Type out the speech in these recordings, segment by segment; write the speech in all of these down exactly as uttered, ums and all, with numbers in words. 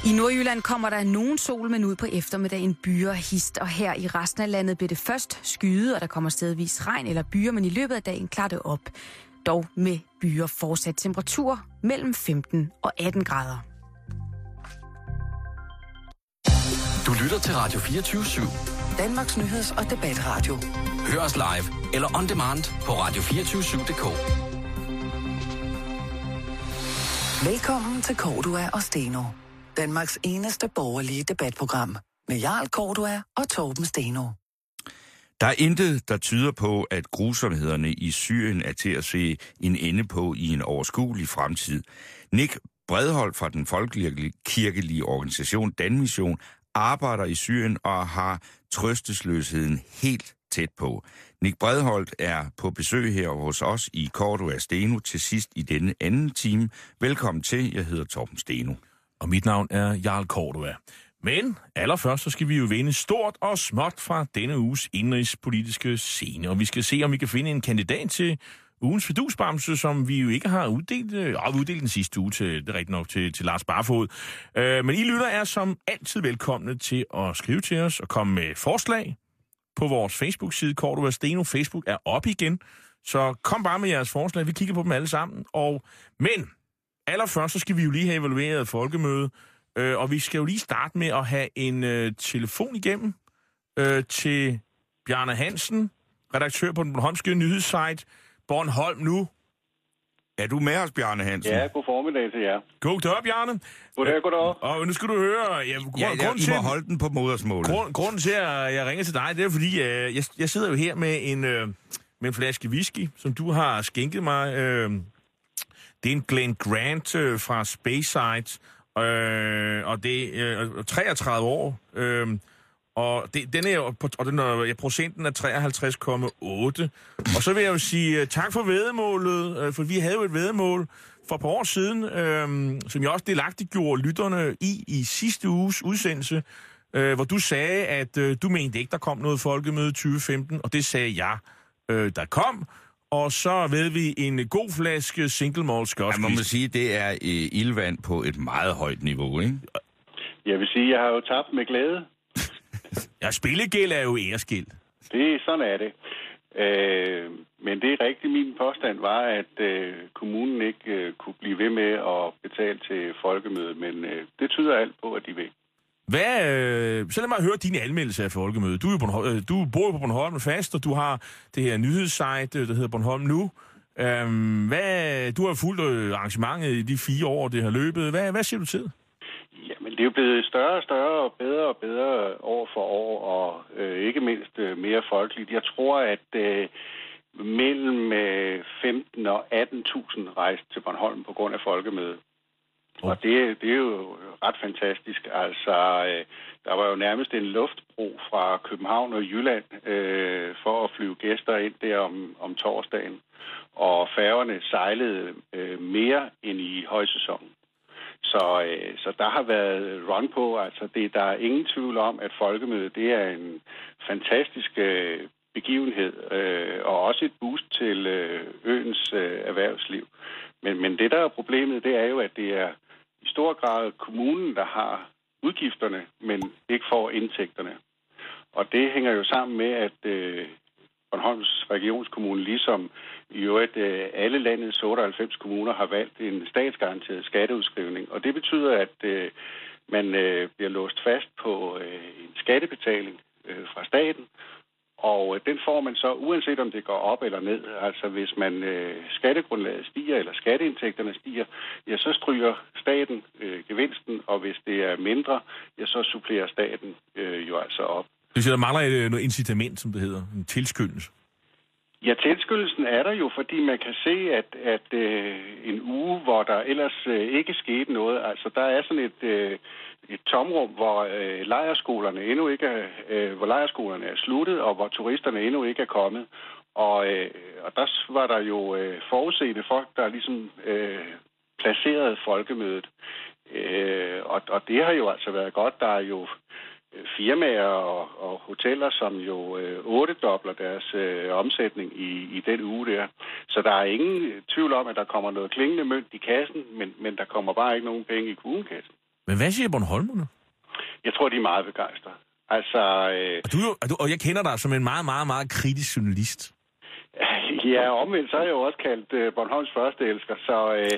I Nordjylland kommer der nogen sol, men ud på eftermiddagen byer hist, og her i resten af landet bliver det først skyde, og der kommer stedvis regn eller byer, men i løbet af dagen klarer det op. Dog med byer fortsat temperatur mellem femten og atten grader. Du lytter til Radio fireogtyve syv. Danmarks nyheds- og debatradio. Hør os live eller on demand på radio to fire syv punktum d k. Velkommen til Cordua og Steno. Danmarks eneste borgerlige debatprogram. Med Jarl Cordua og Torben Steno. Der er intet, der tyder på, at grusomhederne i Syrien er til at se en ende på i en overskuelig fremtid. Nick Bredholt fra den folkekirkelige organisation Danmission arbejder i Syrien og har trøstesløsheden helt tæt på. Nick Bredholt er på besøg her hos os i Cordua Steno til sidst i denne anden time. Velkommen til, jeg hedder Torben Steno. Og mit navn er Jarl Cordua. Men allerførst så skal vi jo vende stort og småt fra denne uges indenrigspolitiske scene. Og vi skal se, om vi kan finde en kandidat til ugens fidusbamse, som vi jo ikke har uddelt. Øh, uddelt den sidste uge til, det er rigtigt nok, til, til Lars Barfod. Øh, men I lytter er som altid velkomne til at skrive til os og komme med forslag på vores Facebook-side, Cordua Steno. Facebook er op igen, så kom bare med jeres forslag. Vi kigger på dem alle sammen. Og, men allerførst så skal vi jo lige have evalueret folkemødet. Øh, og vi skal jo lige starte med at have en øh, telefon igennem øh, til Bjarne Hansen, redaktør på den bornholmske nyhedssite Bornholm Nu. Er du med os, Bjarne Hansen? Ja, god formiddag til jer. Goddag, Bjarne. Goddag, goddag. Og nu skal du høre... Ja, grund, ja, ja, I til, må holde den på modersmålet. Grund, grunden til, at jeg ringer til dig, det er fordi, øh, jeg, jeg sidder jo her med en, øh, med en flaske whisky, som du har skænket mig. Øh, det er en Glen Grant øh, fra Speyside. Øh, og det er øh, treogtredive år, øh, og det, den er jo, og den er, ja, procenten er treoghalvtreds komma otte. Og så vil jeg jo sige uh, tak for væddemålet, uh, for vi havde jo et væddemål for et par år siden, øh, som jeg også delagtiggjorde lytterne i i sidste uges udsendelse, øh, hvor du sagde, at øh, du mente ikke, der kom noget folkemøde tyve femten, og det sagde jeg, øh, der kom. Og så ved vi en god flaske single malt scotch. Ja, man må sige, det er øh, ildvand på et meget højt niveau, ikke? Jeg vil sige, jeg har jo tabt med glæde. Ja, spillegæld er jo æresgæld. Det, sådan er det. Øh, men det er rigtigt. Min påstand var, at øh, kommunen ikke øh, kunne blive ved med at betale til folkemødet, men øh, det tyder alt på, at de vil. Hvad, øh, så lad mig høre dine anmeldelser af folkemødet. Du, er Bornholm, du bor jo på Bornholm fast, og du har det her nyhedssite, der hedder Bornholm Nu. Øhm, hvad, du har fulgt arrangementet i de fire år, det har løbet. Hvad, hvad siger du til? Jamen, det er jo blevet større og større og bedre og bedre år for år, og øh, ikke mindst øh, mere folkeligt. Jeg tror, at øh, mellem øh, femten og atten tusind rejste til Bornholm på grund af folkemødet. Og det, det er jo ret fantastisk. Altså, øh, der var jo nærmest en luftbro fra København og Jylland øh, for at flyve gæster ind der om, om torsdagen. Og færgerne sejlede øh, mere end i højsæsonen. Så, øh, så der har været run på. Altså, det, der er ingen tvivl om, at folkemødet det er en fantastisk øh, begivenhed. Øh, og også et boost til øh, øens øh, erhvervsliv. Men, men det, der er problemet, det er jo, at det er i stor grad kommunen, der har udgifterne, men ikke får indtægterne. Og det hænger jo sammen med, at øh, Bornholms Regionskommune, ligesom i øvrigt øh, alle landets otteoghalvfems kommuner, har valgt en statsgaranteret skatteudskrivning. Og det betyder, at øh, man øh, bliver låst fast på øh, en skattebetaling øh, fra staten. Og den får man så, uanset om det går op eller ned. Altså hvis man øh, skattegrundlaget stiger, eller skatteindtægterne stiger, ja, så stryger staten øh, gevinsten, og hvis det er mindre, ja, så supplerer staten øh, jo altså op. Det siger, der mangler et, noget incitament, som det hedder, en tilskyndelse. Ja, tilskyndelsen er der jo, fordi man kan se, at, at øh, en uge, hvor der ellers øh, ikke skete noget, altså der er sådan et... Øh, et tomrum, hvor øh, lejrskolerne endnu ikke er, øh, hvor lejrskolerne er sluttet, og hvor turisterne endnu ikke er kommet. Og, øh, og der var der jo øh, forudseende folk, der ligesom øh, placerede folkemødet. Øh, og, og det har jo altså været godt. Der er jo firmaer og, og hoteller, som jo øh, ottedobler deres øh, omsætning i, i den uge der. Så der er ingen tvivl om, at der kommer noget klingende mønt i kassen, men, men der kommer bare ikke nogen penge i kommunekassen. Men hvad siger Bornholmerne? Jeg tror, de er meget begejstrede. Altså... Øh... Og, du, og, du, og jeg kender dig som en meget, meget, meget kritisk journalist. Ja, omvendt, så er jeg jo også kaldt øh, Bornholms første elsker, så øh,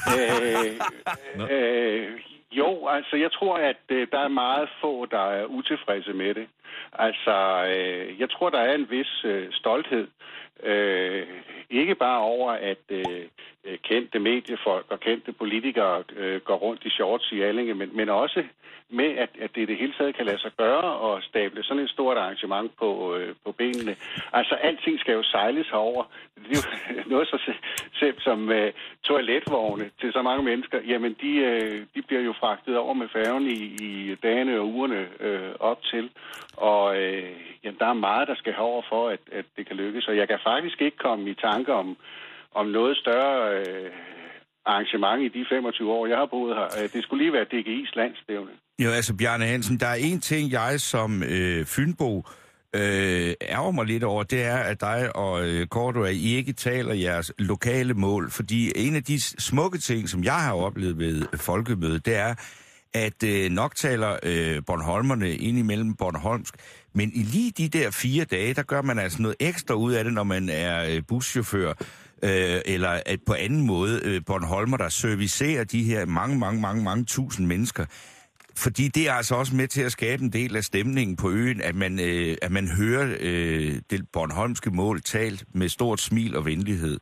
øh, øh, jo, altså jeg tror, at øh, der er meget få, der er utilfredse med det. Altså, øh, jeg tror, der er en vis øh, stolthed, øh, ikke bare over, at øh, kendte mediefolk og kendte politikere øh, går rundt i shorts i Allinge, men, men også med, at, at det i det hele taget kan lade sig gøre og stable sådan et stort arrangement på, øh, på benene. Altså, alting skal jo sejles herover. Det er jo noget så selv som øh, toiletvogne til så mange mennesker. Jamen, de, øh, de bliver jo fragtet over med færgen i, i dagene og ugerne øh, op til. Og øh, jamen, der er meget, der skal herover for, at, at det kan lykkes. Og jeg kan faktisk ikke komme i tanke om, om noget større... Øh, arrangement i de femogtyve år, jeg har boet her. Det skulle lige være D G I's landsstævne. Jo, altså Bjarne Hansen, der er en ting, jeg som øh, Fynbo øh, ærger mig lidt over, det er, at dig og øh, Cordua, I ikke taler jeres lokale mål, fordi en af de smukke ting, som jeg har oplevet ved folkemødet, det er, at øh, nok taler øh, Bornholmerne ind imellem bornholmsk, men i lige de der fire dage, der gør man altså noget ekstra ud af det, når man er øh, buschauffør, Øh, eller at på anden måde øh, Bornholmer, der servicerer de her mange, mange, mange, mange tusind mennesker. Fordi det er altså også med til at skabe en del af stemningen på øen, at man, øh, at man hører øh, det bornholmske mål talt med stort smil og venlighed.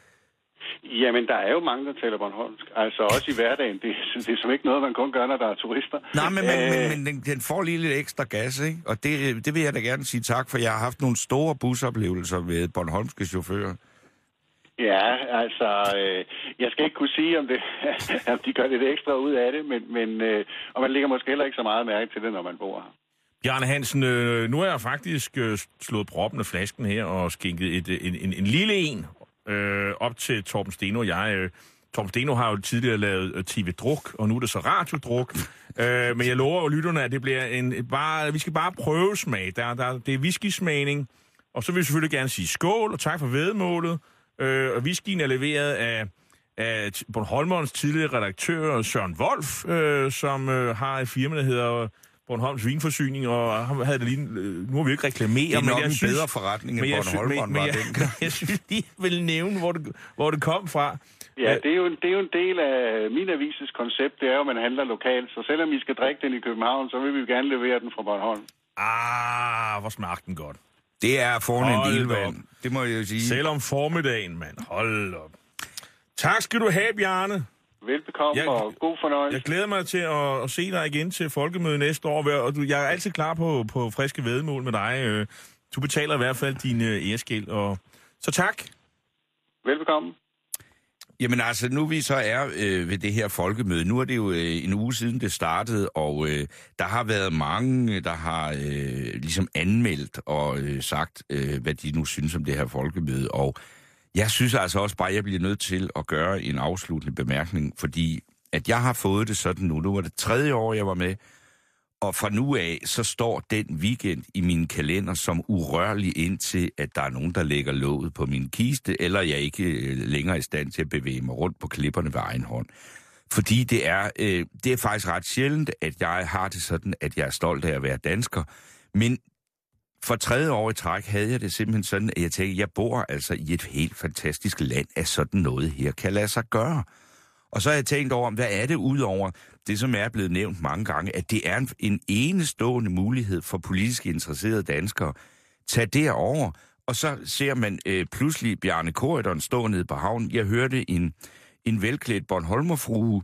Jamen, der er jo mange, der taler bornholmsk. Altså også i hverdagen. Det, det er som ikke noget, man kun gør, når der er turister. Nej, men, Æh... men, men den, den får lige lidt ekstra gas, ikke? Og det, det vil jeg da gerne sige tak for. Jeg har haft nogle store busoplevelser med bornholmske chauffører. Ja, altså, øh, jeg skal ikke kunne sige, om, det, om de gør lidt ekstra ud af det, men, men øh, og man lægger måske heller ikke så meget mærke til det, når man bor her. Bjarne Hansen, øh, nu har jeg faktisk øh, slået proppen af flasken her og skænket et, en, en, en lille en øh, op til Torben Steno. Jeg, øh, Torben Steno har jo tidligere lavet øh, T V-druk, og nu er det så radiodruk. øh, men jeg lover jo lytterne, at det bliver en... Bare, vi skal bare prøve smag. Der, der, det er whisky-smagning, og så vil vi selvfølgelig gerne sige skål, og tak for væddemålet. Øh, og whiskyen er leveret af, af Bornholmerens tidligere redaktør Søren Wolf, øh, som øh, har et firma, der hedder Bornholms Vinforsyning, og han havde det lige, øh, nu har vi ikke reklameret. Det er nok men en synes, bedre forretning, end Bornholmeren var dengang. Jeg synes lige, jeg vil nævne, hvor det, hvor det kom fra. Ja, det er, jo en, det er jo en del af min avises koncept, det er jo, at man handler lokalt, så selvom I skal drikke den i København, så vil vi gerne levere den fra Bornholm. Ah, hvor smagte den godt. Det er fornemt ildvand. Det må jeg jo sige. Selv om formiddagen, mand. Hold op. Tak skal du have, Bjarne. Velbekomme jeg, og god fornøjelse. Jeg glæder mig til at, at se dig igen til folkemødet næste år, og du, jeg er altid klar på, på friske væddemål med dig. Du betaler i hvert fald din æresgæld, og så tak. Velbekomme. Jamen altså, nu vi så er øh, ved det her folkemøde, nu er det jo øh, en uge siden det startede, og øh, der har været mange, der har øh, ligesom anmeldt og øh, sagt, øh, hvad de nu synes om det her folkemøde, og jeg synes altså også bare, at jeg bliver nødt til at gøre en afsluttende bemærkning, fordi at jeg har fået det sådan nu, nu var det tredje år, jeg var med, og fra nu af, så står den weekend i min kalender som urørlig indtil, at der er nogen, der lægger låget på min kiste, eller jeg ikke øh, længere er i stand til at bevæge mig rundt på klipperne ved egen hånd. Fordi det er, øh, det er faktisk ret sjældent, at jeg har det sådan, at jeg er stolt af at være dansker. Men for tredje år i træk havde jeg det simpelthen sådan, at jeg tænkte, at jeg bor altså i et helt fantastisk land, at sådan noget her kan lade sig gøre. Og så har jeg tænkt over, hvad er det udover det, som er blevet nævnt mange gange, at det er en, en enestående mulighed for politisk interesserede danskere. Tag derover, og så ser man øh, pludselig Bjarne Corydon stå nede på havnen. Jeg hørte en, en velklædt Bornholmerfrue,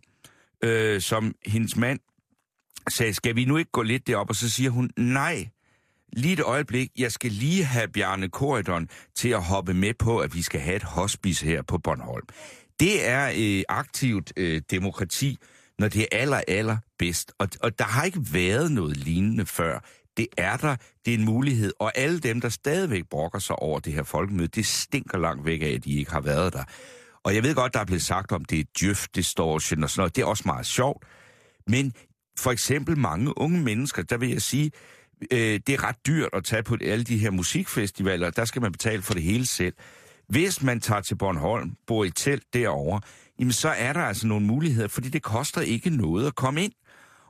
øh, som hendes mand sagde, skal vi nu ikke gå lidt derop? Og så siger hun, nej, lige et øjeblik, jeg skal lige have Bjarne Corydon til at hoppe med på, at vi skal have et hospice her på Bornholm. Det er øh, aktivt øh, demokrati, når det er aller, aller bedst. Og, og der har ikke været noget lignende før. Det er der, det er en mulighed. Og alle dem, der stadigvæk brokker sig over det her folkemøde, det stinker langt væk af, at de ikke har været der. Og jeg ved godt, der er blevet sagt om, det er djøf, distortion og sådan noget. Det er også meget sjovt. Men for eksempel mange unge mennesker, der vil jeg sige, øh, det er ret dyrt at tage på alle de her musikfestivaler. Der skal man betale for det hele selv. Hvis man tager til Bornholm, bor i telt derovre, jamen så er der altså nogle muligheder, fordi det koster ikke noget at komme ind.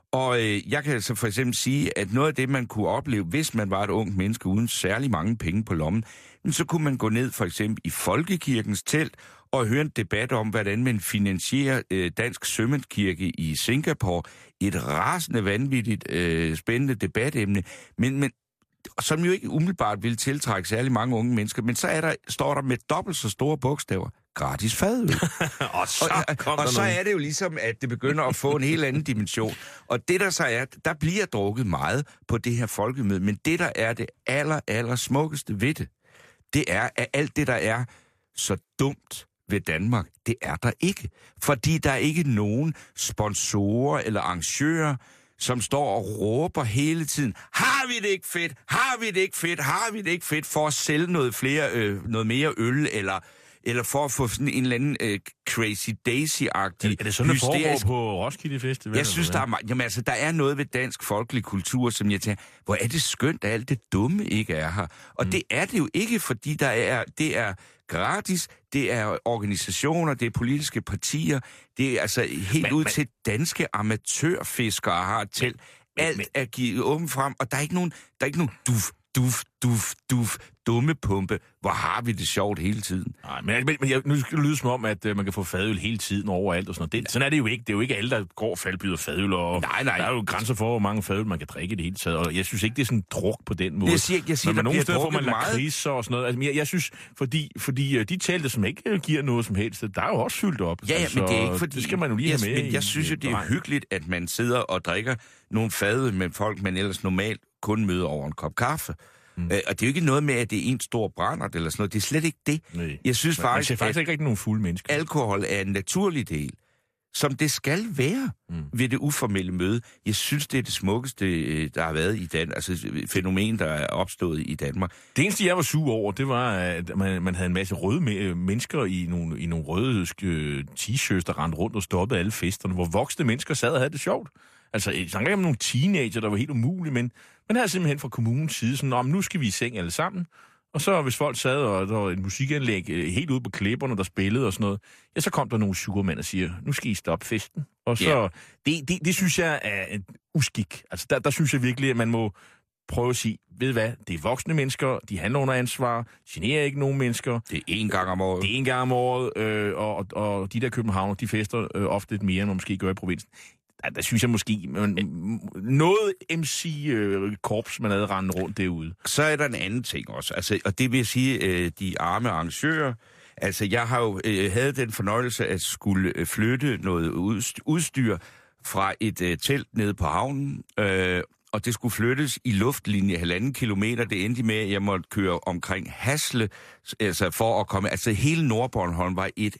Og øh, jeg kan altså for eksempel sige, at noget af det, man kunne opleve, hvis man var et ungt menneske uden særlig mange penge på lommen, så kunne man gå ned for eksempel i Folkekirkens telt og høre en debat om, hvordan man finansierer øh, Dansk Sømandskirke i Singapore. Et rasende, vanvittigt, øh, spændende debatemne, men, men som jo ikke umiddelbart vil tiltrække særlig mange unge mennesker, men så er der, står der med dobbelt så store bogstaver, gratis fadøl. og så, og, og så er det jo ligesom, at det begynder at få en helt anden dimension. Og det der så er, der bliver drukket meget på det her folkemøde, men det der er det aller, aller smukkeste ved det, det er, at alt det der er så dumt ved Danmark, det er der ikke. Fordi der er ikke nogen sponsorer eller arrangører, som står og råber hele tiden, har vi det ikke fedt, har vi det ikke fedt, har vi det ikke fedt, for at sælge noget, flere, øh, noget mere øl, eller, eller for at få sådan en eller anden øh, Crazy Daisy-agtig. Er det sådan, det foregår på Roskilde Festival? Jeg synes, der er, jamen, altså, der er noget ved dansk folkelig kultur, som jeg tænker, hvor er det skønt, at alt det dumme ikke er her. Og mm. det er det jo ikke, fordi der er, det er gratis, det er organisationer, det er politiske partier, det er altså helt men, ud men, til danske amatørfiskere har til. Alt men, er givet åbent frem, og der er ikke nogen, der er ikke nogen duf, duf, duf, duf, dumme pumpe. Hvor har vi det sjovt hele tiden? Nej, men, men, men jeg, nu skal det lyde som om, at uh, man kan få fadøl hele tiden overalt og sådan noget. Det, sådan er det jo ikke. Det er jo ikke alle, der går og faldbyder fadøl, og nej, nej. Der er jo grænser for, hvor mange fadøl man kan drikke i det hele taget. Og jeg synes ikke, det er sådan en druk på den måde. Jeg siger, jeg siger, men der nogle steder får man meget lakridser og sådan noget. Altså, jeg, jeg synes, fordi, fordi uh, de telte, som ikke uh, giver noget som helst, der er jo også fyldt op. Ja, ja altså, men det er ikke fordi... Det skal man jo lige jeg, have med. Men jeg i, synes jo, det er hyggeligt, at man sidder og drikker nogle fadøl med folk, man ellers normalt kun møder over en kop kaffe. Mm. Øh, og det er jo ikke noget med, at det er en stor brændert eller sådan noget. Det er slet ikke det. Nej. Jeg synes man, faktisk, man faktisk ikke rigtig nogen fulde mennesker. Alkohol er en naturlig del, som det skal være mm. ved det uformelle møde. Jeg synes, det er det smukkeste, der har været i Danmark. Altså fænomen, der er opstået i Danmark. Det eneste, jeg var sur over, det var, at man, man havde en masse røde me- mennesker i nogle, i nogle røde øh, t-shirts, der rendte rundt og stoppede alle festerne, hvor voksne mennesker sad og havde det sjovt. Altså, jeg snakker ikke om nogle teenager, der var helt umulige, men man havde simpelthen fra kommunens side sådan, om nu skal vi i seng alle sammen. Og så hvis folk sad, og der var et musikanlæg helt ude på klipperne, der spillede og sådan noget, ja, så kom der nogle surmænd og siger, nu skal I stoppe festen. Og så, yeah. det, det, det synes jeg er en uskik. Altså, der, der synes jeg virkelig, at man må prøve at sige, ved hvad, det er voksne mennesker, de handler under ansvar, generer ikke nogen mennesker. Det er en gang om året. Det er en gang om året, øh, og, og de der københavner, de fester øh, ofte lidt mere, end man måske gør i provinsen. Der, der synes jeg måske, man, noget M C-korps, man havde rendt rundt derude. Så er der en anden ting også, altså, og det vil sige, øh, de arme arrangører. Altså, jeg har jo øh, havde den fornøjelse at skulle flytte noget udstyr fra et øh, telt nede på havnen, øh, og det skulle flyttes i luftlinje halvanden kilometer. Det endte med, at jeg måtte køre omkring Hasle, altså for at komme... Altså, hele Nordbornholm var et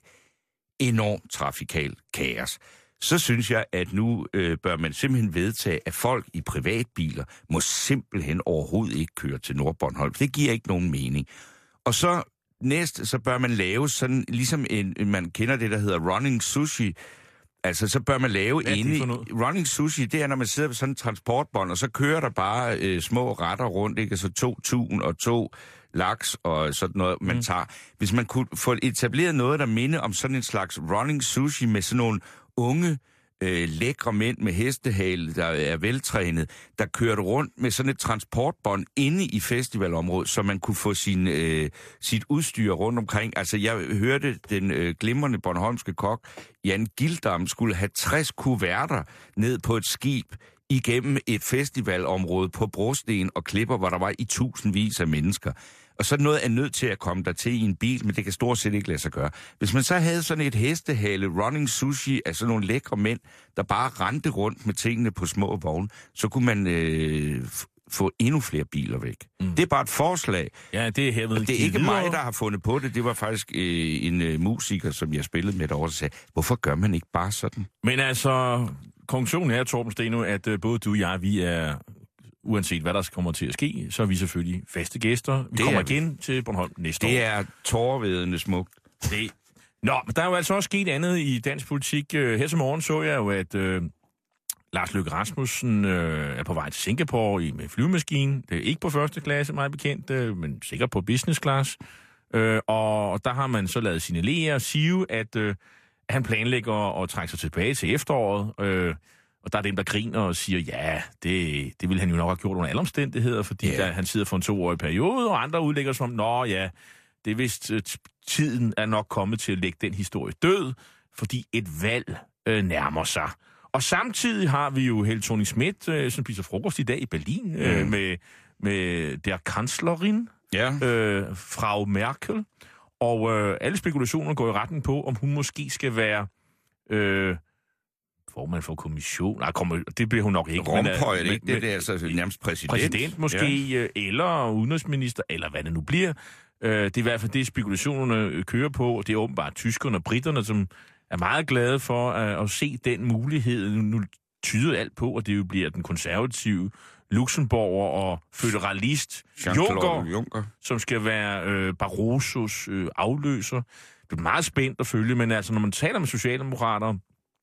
enormt trafikalt kaos. Så synes jeg, at nu øh, bør man simpelthen vedtage, at folk i privatbiler må simpelthen overhovedet ikke køre til Nordbornholm. Det giver ikke nogen mening. Og så næst, så bør man lave sådan, ligesom en, man kender det, der hedder running sushi. Altså, så bør man lave inde... Running sushi, det er, når man sidder på sådan en transportbånd, og så kører der bare øh, små retter rundt, ikke? Altså to tun og to laks og sådan noget, man mm. tager. Hvis man kunne få etableret noget, der minder om sådan en slags running sushi med sådan nogle unge, øh, lækre mænd med hestehale, der er veltrænet, der kørte rundt med sådan et transportbånd inde i festivalområdet, så man kunne få sin, øh, sit udstyr rundt omkring. Altså, jeg hørte den øh, glimrende bornholmske kok, Jan Gildam, skulle have tres kuverter ned på et skib igennem et festivalområde på brosten og klipper, hvor der var i tusindvis af mennesker. Og så noget er nødt til at komme der til i en bil, men det kan stort set ikke lade sig gøre. Hvis man så havde sådan et hestehale running sushi af sådan nogle lækre mænd, der bare rendte rundt med tingene på små vogne, så kunne man øh, få endnu flere biler væk. Mm. Det er bare et forslag. Ja, det er herved. Det er ikke mig, der har fundet på det. Det var faktisk øh, en øh, musiker, som jeg spillede med derovre, der sagde, hvorfor gør man ikke bare sådan? Men altså, konklusionen er, Torben Steno, at øh, både du og jeg, vi er... Uanset hvad der kommer til at ske, så er vi selvfølgelig faste gæster. Vi det kommer igen til Bornholm næste det år. Det er tårevedende smukt. Det. Nå, men der er jo altså også sket andet i dansk politik. Her til morgen så jeg jo, at øh, Lars Løkke Rasmussen øh, er på vej til Singapore i, med flyvemaskinen. Det er ikke på første klasse, meget bekendt, øh, men sikkert på business class. Øh, og der har man så lavet signalere og sige, at øh, han planlægger at trække sig tilbage til efteråret. Øh, Og der er dem, der griner og siger, ja, det, det ville han jo nok have gjort under alle omstændigheder, fordi yeah. der, han sidder for en toårig periode, og andre udlægger som, nå ja, det er vist, tiden er nok kommet til at lægge den historie død, fordi et valg øh, nærmer sig. Og samtidig har vi jo Helle Thorning-Schmidt, øh, som spiser frokost i dag i Berlin, øh, mm. med, med der kanslerin, ja. øh, Frau Merkel, og øh, alle spekulationer går i retning på, om hun måske skal være øh, formand for kommission. Nej, kommer, det bliver hun nok ikke. Romphøj, er det ikke? Det, det er altså nærmest præsident. Præsident måske, ja. Eller udenrigsminister, eller hvad det nu bliver. Øh, det er i hvert fald det, spekulationerne kører på, og det er åbenbart tyskerne og britterne, som er meget glade for at, at se den mulighed. Nu, nu tyder alt på, at det jo bliver den konservative Luxemburger og føderalist Juncker, Juncker, som skal være øh, Barrosos øh, afløser. Det er meget spændt at følge, men altså, når man taler med socialdemokrater,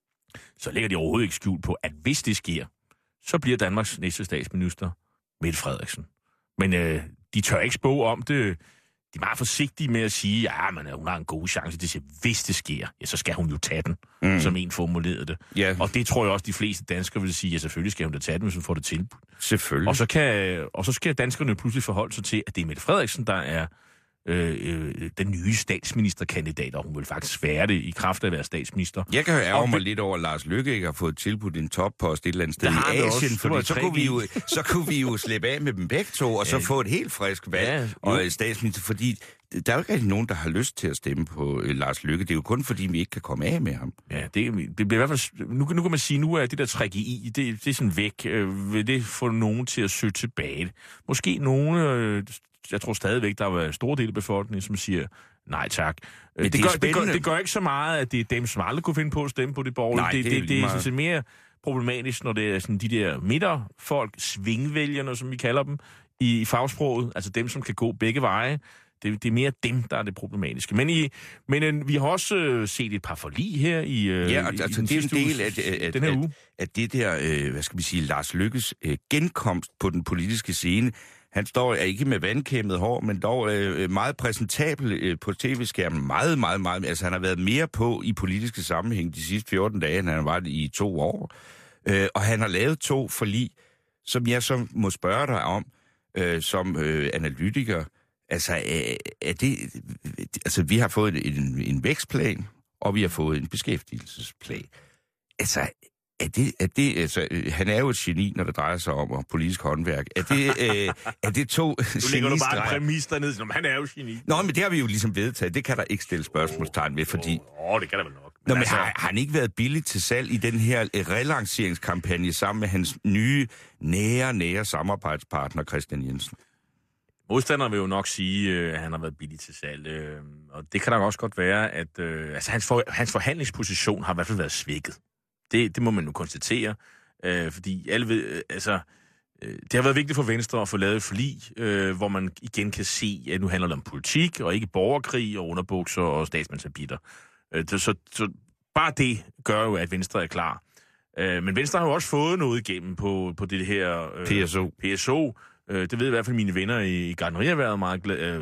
så lægger de overhovedet ikke skjult på, at hvis det sker, så bliver Danmarks næste statsminister Mette Frederiksen. Men øh, de tør ikke spå om det. De er meget forsigtige med at sige, ja, men hun har en god chance. De siger, hvis det sker, ja, så skal hun jo tage den, mm. som en formulerede det. Yeah. Og det tror jeg også, de fleste danskere vil sige, ja, selvfølgelig skal hun da tage den, hvis hun får det tilbudt. Selvfølgelig. Og så, kan, og så skal danskerne pludselig forholde sig til, at det er Mette Frederiksen, der er øh, øh, den nye statsministerkandidat, og hun vil faktisk være det i kraft af at være statsminister. Jeg kan ærge mig lidt over, at Lars Løkke ikke har fået tilbudt en toppost et eller andet sted i Asien, fordi så kunne, vi jo, så kunne vi jo slippe af med dem begge to, og ja. Så få et helt frisk valg ja, og statsminister, fordi der er jo ikke rigtig nogen, der har lyst til at stemme på uh, Lars Løkke. Det er jo kun fordi, vi ikke kan komme af med ham. Ja, det, det bliver i hvert fald... Nu, nu kan man sige, nu er det der træk i, det, det er sådan væk. Øh, vil det få nogen til at søge tilbage? Måske nogen... Øh, jeg tror stadigvæk, der er store del af befolkningen, som siger nej tak. Det, det, gør, det, gør, det gør ikke så meget, at det er dem, som aldrig kunne finde på at stemme på det borgerlige. Nej, det, det, det, det er sådan mere problematisk, når det er sådan de der midterfolk, svingvælgerne, som vi kalder dem, i, i fagsproget. Altså dem, som kan gå begge veje. Det, det er mere dem, der er det problematiske. Men, i, men øh, vi har også øh, set et par forlig her i øh, ja, altså, i det er en del af, at, den her at, uge. At det der, øh, hvad skal vi sige, Lars Løkkes øh, genkomst på den politiske scene. Han står ikke med vandkæmmet hår, men dog øh, meget præsentabel øh, på tv-skærmen. Meget, meget, meget. Altså, han har været mere på i politiske sammenhæng de sidste fjorten dage, end han var det i to år. Øh, og han har lavet to forlig, som jeg så må spørge dig om, øh, som øh, analytiker. Altså, er, er det, altså, vi har fået en, en vækstplan, og vi har fået en beskæftigelsesplan. Altså, er det, er det, altså, han er jo et geni, når det drejer sig om politisk håndværk. Er det, øh, er det to genistreger? Du lægger du bare en præmis dernede, som han er jo geni. Nå, men det har vi jo ligesom vedtaget. Det kan der ikke stille spørgsmålstegn ved, fordi... Åh, oh, det kan der vel nok. Men, Nå, men altså... har, har han ikke været billig til salg i den her relancerinskampagne sammen med hans nye, nære, nære samarbejdspartner, Christian Jensen? Modstanderen vil jo nok sige, at han har været billig til salg, og det kan da også godt være, at øh, altså, hans, for, hans forhandlingsposition har i hvert fald været svækket. Det, det må man nu konstatere, øh, fordi alle ved, øh, altså, øh, det har været vigtigt for Venstre at få lavet et forlig, øh, hvor man igen kan se, at nu handler det om politik, og ikke borgerkrig og underbukser og statsmandshabiter. Øh, så, så bare det gør jo, at Venstre er klar. Øh, men Venstre har jo også fået noget igennem på, på det her øh, P S O. P S O. Øh, det ved i hvert fald mine venner i gartnerierhvervet meget glade, øh,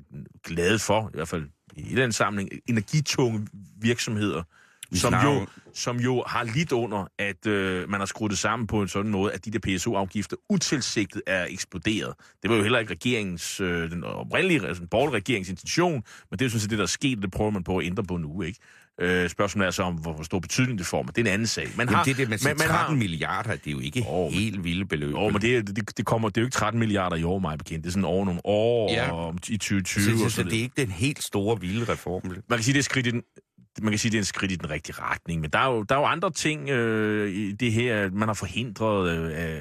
glade for, i hvert fald i den samling, energitunge virksomheder, som jo, som jo har lidt under, at øh, man har skruet det sammen på en sådan måde, at de der P S O-afgifter utilsigtet er eksploderet. Det var jo heller ikke regeringens, øh, den oprindelige, altså den borgerlige regeringens intention, men det er jo sådan set det, der er sket, det prøver man på at ændre på nu, ikke? Øh, spørgsmålet er så om, hvor stor betydning det får, men det er en anden sag. Man Jamen har, det er det, man siger, man, tretten har, milliarder, det er jo ikke oh, helt vilde beløb. Åh, men det, det, det, kommer, det er jo ikke tretten milliarder i år, mig bekendt. Det er sådan over nogle år ja. og, i tyve tyve. Så, så, og så det er ikke den helt store, vilde reform. Man kan sige, det er skridt i den, man kan sige, det er en skridt i den rigtige retning, men der er jo, der er jo andre ting øh, i det her, man har forhindret, øh,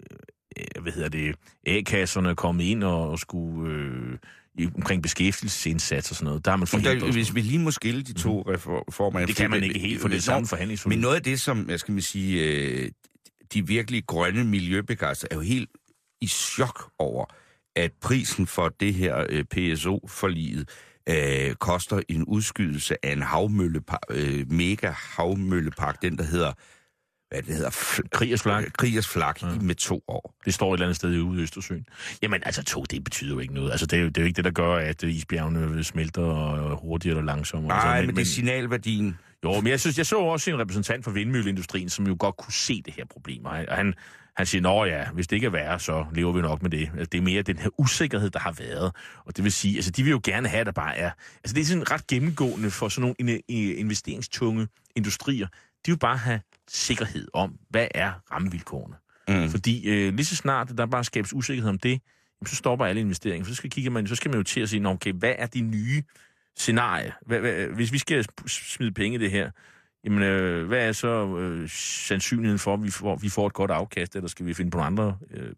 øh, hvad hedder det, A-kasserne kommet ind og, og skulle... Øh, omkring beskæftigelsesindsats og sådan noget. Der har man forhindret. Der, hvis vi lige må skille de to reformer... Det kan man ikke helt, for det er samme forhandlingsforløb. Men noget af det, som, jeg skal man sige, de virkelig grønne miljøbegejstrede, er jo helt i chok over, at prisen for det her P S O-forliget øh, koster en udskydelse af en havmøllepark, øh, mega havmøllepark, den der hedder hvad det hedder, f- Kriegers Flak. Kriegers Flak Ja. med to år. Det står et eller andet sted ude i Østersøen. Jamen, altså to, det betyder jo ikke noget. Altså, det er jo, det er jo ikke det, der gør, at isbjergene smelter og hurtigere eller langsommere. Nej, altså, men, men det er signalværdien. Jo, men jeg synes, jeg så også en repræsentant for vindmølleindustrien, som jo godt kunne se det her problem. Og han, han siger, nå ja, hvis det ikke er værre, så lever vi nok med det. Altså, det er mere den her usikkerhed, der har været. Og det vil sige, altså de vil jo gerne have, at der bare er... Altså det er sådan ret gennemgående for sådan nogle investeringstunge industrier. De vil bare have sikkerhed om, hvad er rammevilkårene. Mm. Fordi øh, lige så snart der bare skabes usikkerhed om det, jamen, så stopper alle investeringer. For så skal, kigge man, så skal man jo til at sige, okay, hvad er de nye scenarier? Hvad, hvad, hvis vi skal smide penge i det her, jamen, øh, hvad er så øh, sandsynligheden for, at vi får, vi får et godt afkast, eller skal vi finde på nogle andre, øh,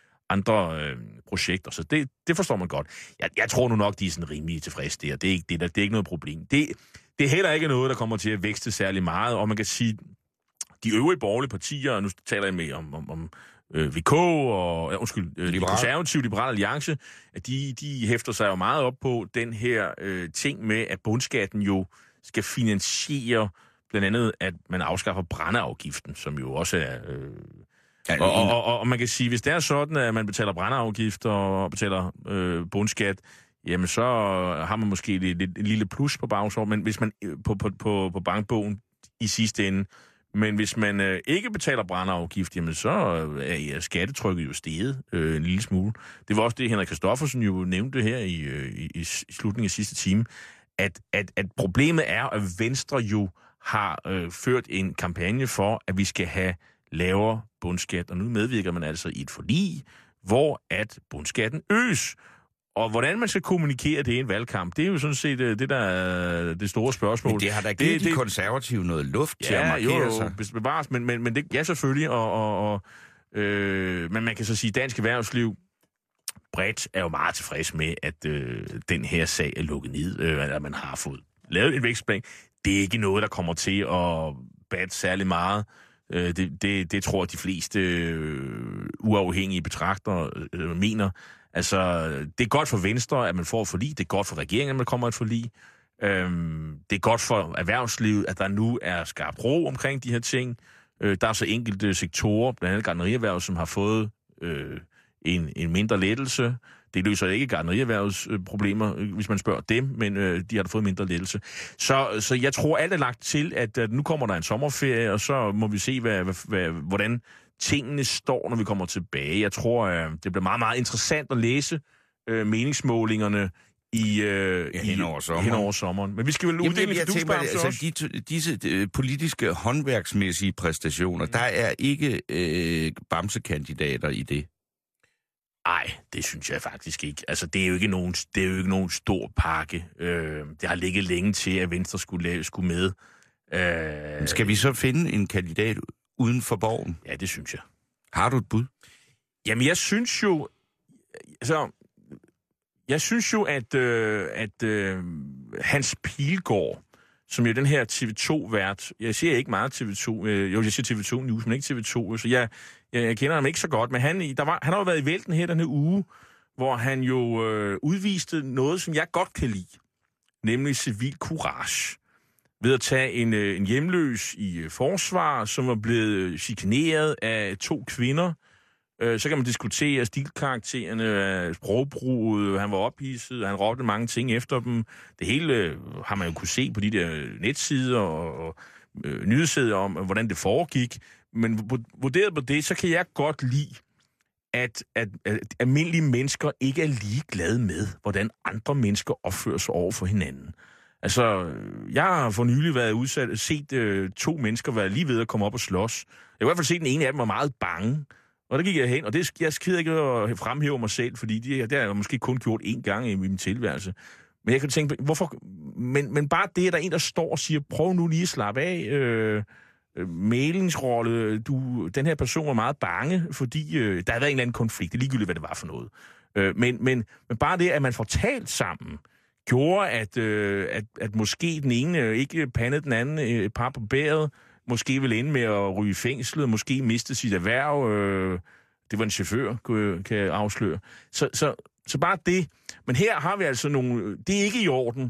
andre øh, projekter? Så det, det forstår man godt. Jeg, jeg tror nu nok, de er sådan rimelig tilfredse der. Det er ikke, det, der, det er ikke noget problem. Det, det er heller ikke noget, der kommer til at vækste særlig meget, og man kan sige, de øvrige borgerlige partier, og nu taler jeg med om, om, om øh, V K og, ja, undskyld, øh, Liberal. Konservative Liberal Alliance, at de, de hæfter sig jo meget op på den her øh, ting med, at bundskatten jo skal finansiere blandt andet, at man afskaffer brændeafgiften, som jo også er... Øh, ja, og, og, og, og man kan sige, hvis det er sådan, at man betaler brændeafgift og betaler øh, bundskat, jamen så har man måske et, et, et lille plus på bagsår, men hvis man på, på, på, på bankbogen i sidste ende. Men hvis man øh, ikke betaler brændeafgift, jamen så er ja, skattetrykket jo steget øh, en lille smule. Det var også det, Henrik Kristoffersen jo nævnte her i, øh, i, i slutningen af sidste time, at, at, at problemet er, at Venstre jo har øh, ført en kampagne for, at vi skal have lavere bundskat, og nu medvirker man altså i et forlig, hvor at bundskatten øges. Og hvordan man skal kommunikere det i en valgkamp, det er jo sådan set det, der er det store spørgsmål. Men det har da givet det, de det, konservative noget luft ja, til at markere jo, sig. Ja, bevares, men, men, men det ja selvfølgelig, og, og, og, øh, men man kan så sige, at dansk erhvervsliv bredt er jo meget tilfreds med, at øh, den her sag er lukket ned, øh, at man har fået lavet en vækstplan. Det er ikke noget, der kommer til at batte særlig meget. Øh, det, det, det tror de fleste øh, uafhængige betragtere øh, mener. Altså, det er godt for Venstre, at man får et forlig. Det er godt for regeringen, at man kommer et forlig. Øhm, det er godt for erhvervslivet, at der nu er skarpt ro omkring de her ting. Øh, der er så enkelte sektorer, blandt andet gartnerierhvervet, som har fået øh, en, en mindre lettelse. Det løser ikke gartnerierhvervets øh, problemer, øh, hvis man spørger dem, men øh, de har da fået en mindre lettelse. Så, så jeg tror, alt er lagt til, at, at nu kommer der en sommerferie, og så må vi se, hvad, hvad, hvad, hvordan tingene står, når vi kommer tilbage. Jeg tror, øh, det bliver meget, meget interessant at læse øh, meningsmålingerne i, øh, ja, hen, over sommeren. hen over sommeren. Men vi skal vel uddele en fidusbamse også? Altså, de, disse de, politiske håndværksmæssige præstationer, mm. der er ikke øh, bamsekandidater i det. Nej, det synes jeg faktisk ikke. Altså, det er jo ikke nogen, det er jo ikke nogen stor pakke. Øh, det har ligget længe til, at Venstre skulle, lave, skulle med. Øh, skal vi så finde en kandidat uden for borgen? Ja, det synes jeg. Har du et bud? Jamen, jeg synes jo... Altså, jeg synes jo, at, øh, at øh, Hans Pilgaard, som jo den her T V to-vært... Jeg siger ikke meget T V to. Øh, jo, jeg siger T V to News, men ikke T V to. Så jeg, jeg, jeg kender ham ikke så godt. Men han, der var, han har jo været i vælten her den her uge, hvor han jo øh, udviste noget, som jeg godt kan lide. Nemlig civil courage. Ved at tage en, en hjemløs i forsvar, som var blevet chikaneret af to kvinder. Så kan man diskutere stilkaraktererne, sprogbruget, han var ophidset, han råbte mange ting efter dem. Det hele har man jo kunne se på de der netsider og, og øh, nyhedssider om, hvordan det foregik. Men vurderet på det, så kan jeg godt lide, at, at, at almindelige mennesker ikke er ligeglade med, hvordan andre mennesker opfører sig over for hinanden. Altså, jeg har for nylig været udsat, set øh, to mennesker være lige ved at komme op og slås. Jeg har i hvert fald set, den ene af dem var meget bange. Og der gik jeg hen, og det, jeg skider ikke at fremhæve mig selv, fordi det, det har jeg måske kun gjort én gang i min tilværelse. Men jeg kan tænke, hvorfor... Men, men bare det, at der er en, der står og siger, prøv nu lige at slappe af. Øh, mailingsrolle, du, den her person var meget bange, fordi øh, der har været en eller anden konflikt. Det er ligegyldigt, hvad det var for noget. Øh, men, men, men bare det, at man får talt sammen, gjorde, at, øh, at, at måske den ene ikke pandede den anden et par på bæret, måske ville ende med at ryge i fængslet, måske miste sit erhverv. Øh, det var en chauffør, kan jeg afsløre. Så, så, så bare det. Men her har vi altså nogle... Det er ikke i orden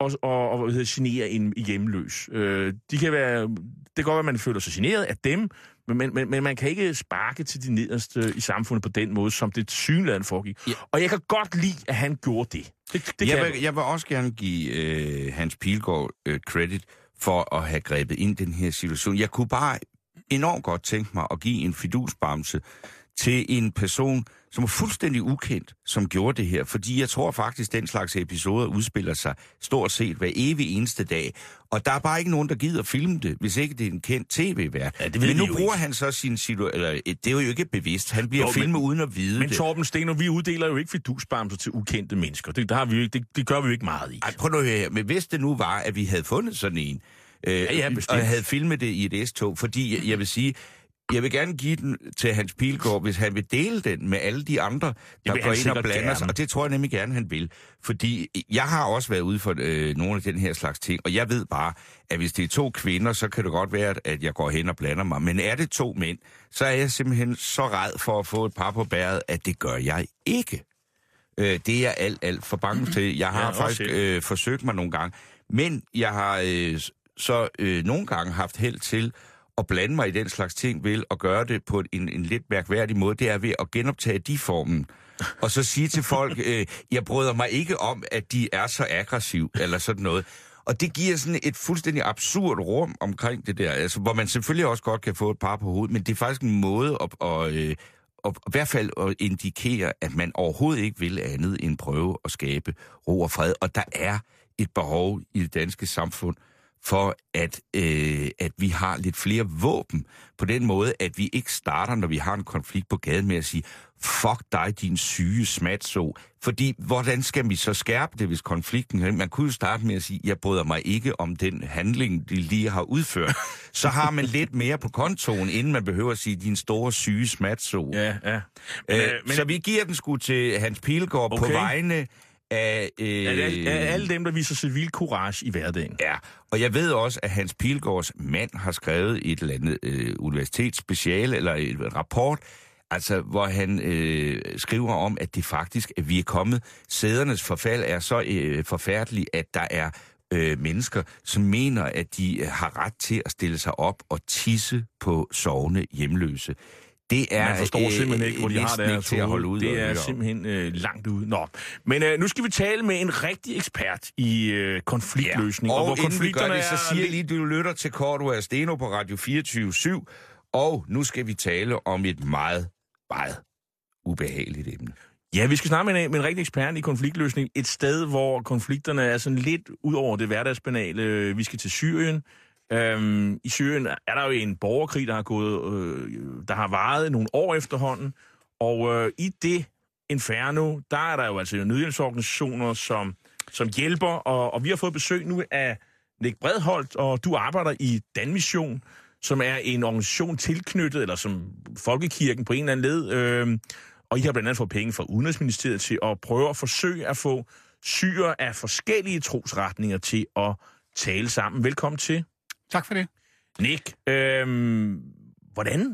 og, og, og hvad hedder, genere en hjemløs. Øh, de kan være, det kan godt være, at man føler sig generet af dem, men, men, men man kan ikke sparke til de nederste i samfundet på den måde, som det synligheden foregik. Ja. Og jeg kan godt lide, at han gjorde det. det, det jeg, kan vil, jeg vil også gerne give øh, Hans Pilgaard øh, credit for at have grebet ind i den her situation. Jeg kunne bare enormt godt tænke mig at give en fidusbamse til en person, som er fuldstændig ukendt, som gjorde det her. Fordi jeg tror faktisk, den slags episoder udspiller sig stort set hver evig eneste dag. Og der er bare ikke nogen, der gider filme det, hvis ikke det er en kendt tv-vært. Ja, men nu bruger ikke. han så sin situation... Eller, det er jo ikke bevidst. Han bliver jo, filmet men, uden at vide men, det. Men Torben Steno, vi uddeler jo ikke fidusbamser til ukendte mennesker. Det, der har vi jo ikke, det, det gør vi jo ikke meget i. Ej, prøv nu at høre her. Men hvis det nu var, at vi havde fundet sådan en, øh, ja, ja, og havde filmet det i et S-tog, fordi jeg, jeg vil sige... Jeg vil gerne give den til Hans Pilgaard, hvis han vil dele den med alle de andre, der går ind og blander sig. Og det tror jeg nemlig gerne, han vil. Fordi jeg har også været ude for øh, nogle af den her slags ting, og jeg ved bare, at hvis det er to kvinder, så kan det godt være, at jeg går hen og blander mig. Men er det to mænd, så er jeg simpelthen så ræd for at få et par på bæret, at det gør jeg ikke. Øh, det er jeg alt, alt for bange til. Jeg har ja, faktisk øh, forsøgt mig nogle gange. Men jeg har øh, så øh, nogle gange haft held til at blande mig i den slags ting vil, og gøre det på en, en lidt mærkværdig måde, det er ved at genoptage de formen. Og så sige til folk, øh, jeg bryder mig ikke om, at de er så aggressive, eller sådan noget. Og det giver sådan et fuldstændig absurd rum omkring det der, altså, hvor man selvfølgelig også godt kan få et par på hovedet, men det er faktisk en måde at, at, at, at, i hvert fald at indikere, at man overhovedet ikke vil andet end prøve at skabe ro og fred. Og der er et behov i det danske samfund for at, øh, at vi har lidt flere våben på den måde, at vi ikke starter, når vi har en konflikt på gaden med at sige, fuck dig, din syge smatso. Fordi, hvordan skal vi så skærpe det, hvis konflikten... Man kunne jo starte med at sige, jeg bryder mig ikke om den handling, de lige har udført. Så har man lidt mere på kontoen, inden man behøver at sige, din store syge smatso. Ja, ja. Men, øh, men, så vi giver den sgu til Hans Pilgaard okay. på vegne af... Øh, ja, det er, er alle dem, der viser civil courage i hverdagen. Ja, og jeg ved også, at Hans Pilgaards mand har skrevet et eller andet øh, universitetsspeciale, eller et rapport, altså hvor han øh, skriver om, at det faktisk, at vi er kommet, sædernes forfald er så øh, forfærdeligt, at der er øh, mennesker, som mener, at de har ret til at stille sig op og tisse på sovende hjemløse. Det er Man forstår øh, simpelthen ikke, hvor de har deres til at holde ud. Det er simpelthen øh, langt ude. Nå. Men øh, nu skal vi tale med en rigtig ekspert i øh, konfliktløsning. Ja. Og, og hvor inden konflikterne vi gør det, så siger er... jeg lige, du lytter til Cordua og Steno på Radio fireogtyve syv. Og nu skal vi tale om et meget, meget ubehageligt emne. Ja, vi skal snakke med en, med en rigtig ekspert i konfliktløsning. Et sted, hvor konflikterne er sådan lidt ud over det hverdagsbanale. Vi skal til Syrien. Øhm, I Syrien er der jo en borgerkrig, der har gået, øh, der har varet nogle år efterhånden, og øh, i det inferno, der er der jo altså nødhjælpsorganisationer, som, som hjælper, og, og vi har fået besøg nu af Nick Bredholt, og du arbejder i Danmission, som er en organisation tilknyttet, eller som Folkekirken på en eller anden led, øh, og I har blandt andet fået penge fra Udenrigsministeriet til at prøve at forsøge at få syrere af forskellige trosretninger til at tale sammen. Velkommen til. Tak for det. Nick, øh, hvordan,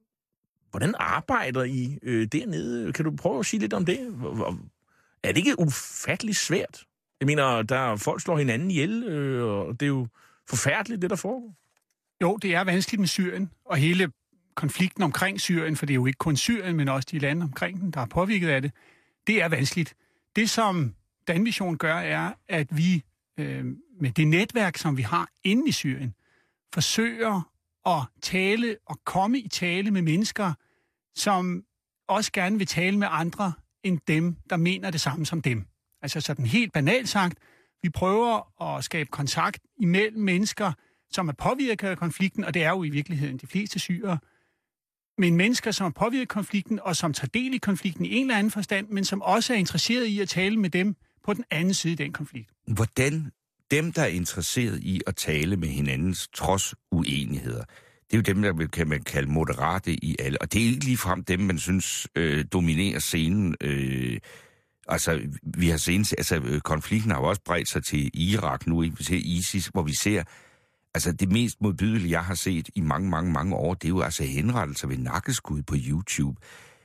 hvordan arbejder I øh, dernede? Kan du prøve at sige lidt om det? Er det ikke ufatteligt svært? Jeg mener, der folk slår hinanden ihjel, øh, og det er jo forfærdeligt, det der foregår. Jo, det er vanskeligt med Syrien, og hele konflikten omkring Syrien, for det er jo ikke kun Syrien, men også de lande omkring den, der er påvirket af det, det er vanskeligt. Det, som Danmission gør, er, at vi øh, med det netværk, som vi har inde i Syrien, forsøger at tale og komme i tale med mennesker, som også gerne vil tale med andre end dem, der mener det samme som dem. Altså sådan helt banalt sagt, vi prøver at skabe kontakt imellem mennesker, som er påvirket af konflikten, og det er jo i virkeligheden de fleste syrere, men mennesker, som er påvirket af konflikten, og som tager del i konflikten i en eller anden forstand, men som også er interesseret i at tale med dem på den anden side i den konflikt. Hvordan dem, der er interesseret i at tale med hinandens trods uenigheder, det er jo dem, der kan man kalde moderate i alle. Og det er ikke ligefrem dem, man synes øh, dominerer scenen. Øh, altså, vi har senest, altså, konflikten har jo også bredt sig til Irak nu, til ISIS, hvor vi ser, altså det mest modbydelige, jeg har set i mange, mange, mange år, det er jo altså henrettelser ved nakkeskud på YouTube.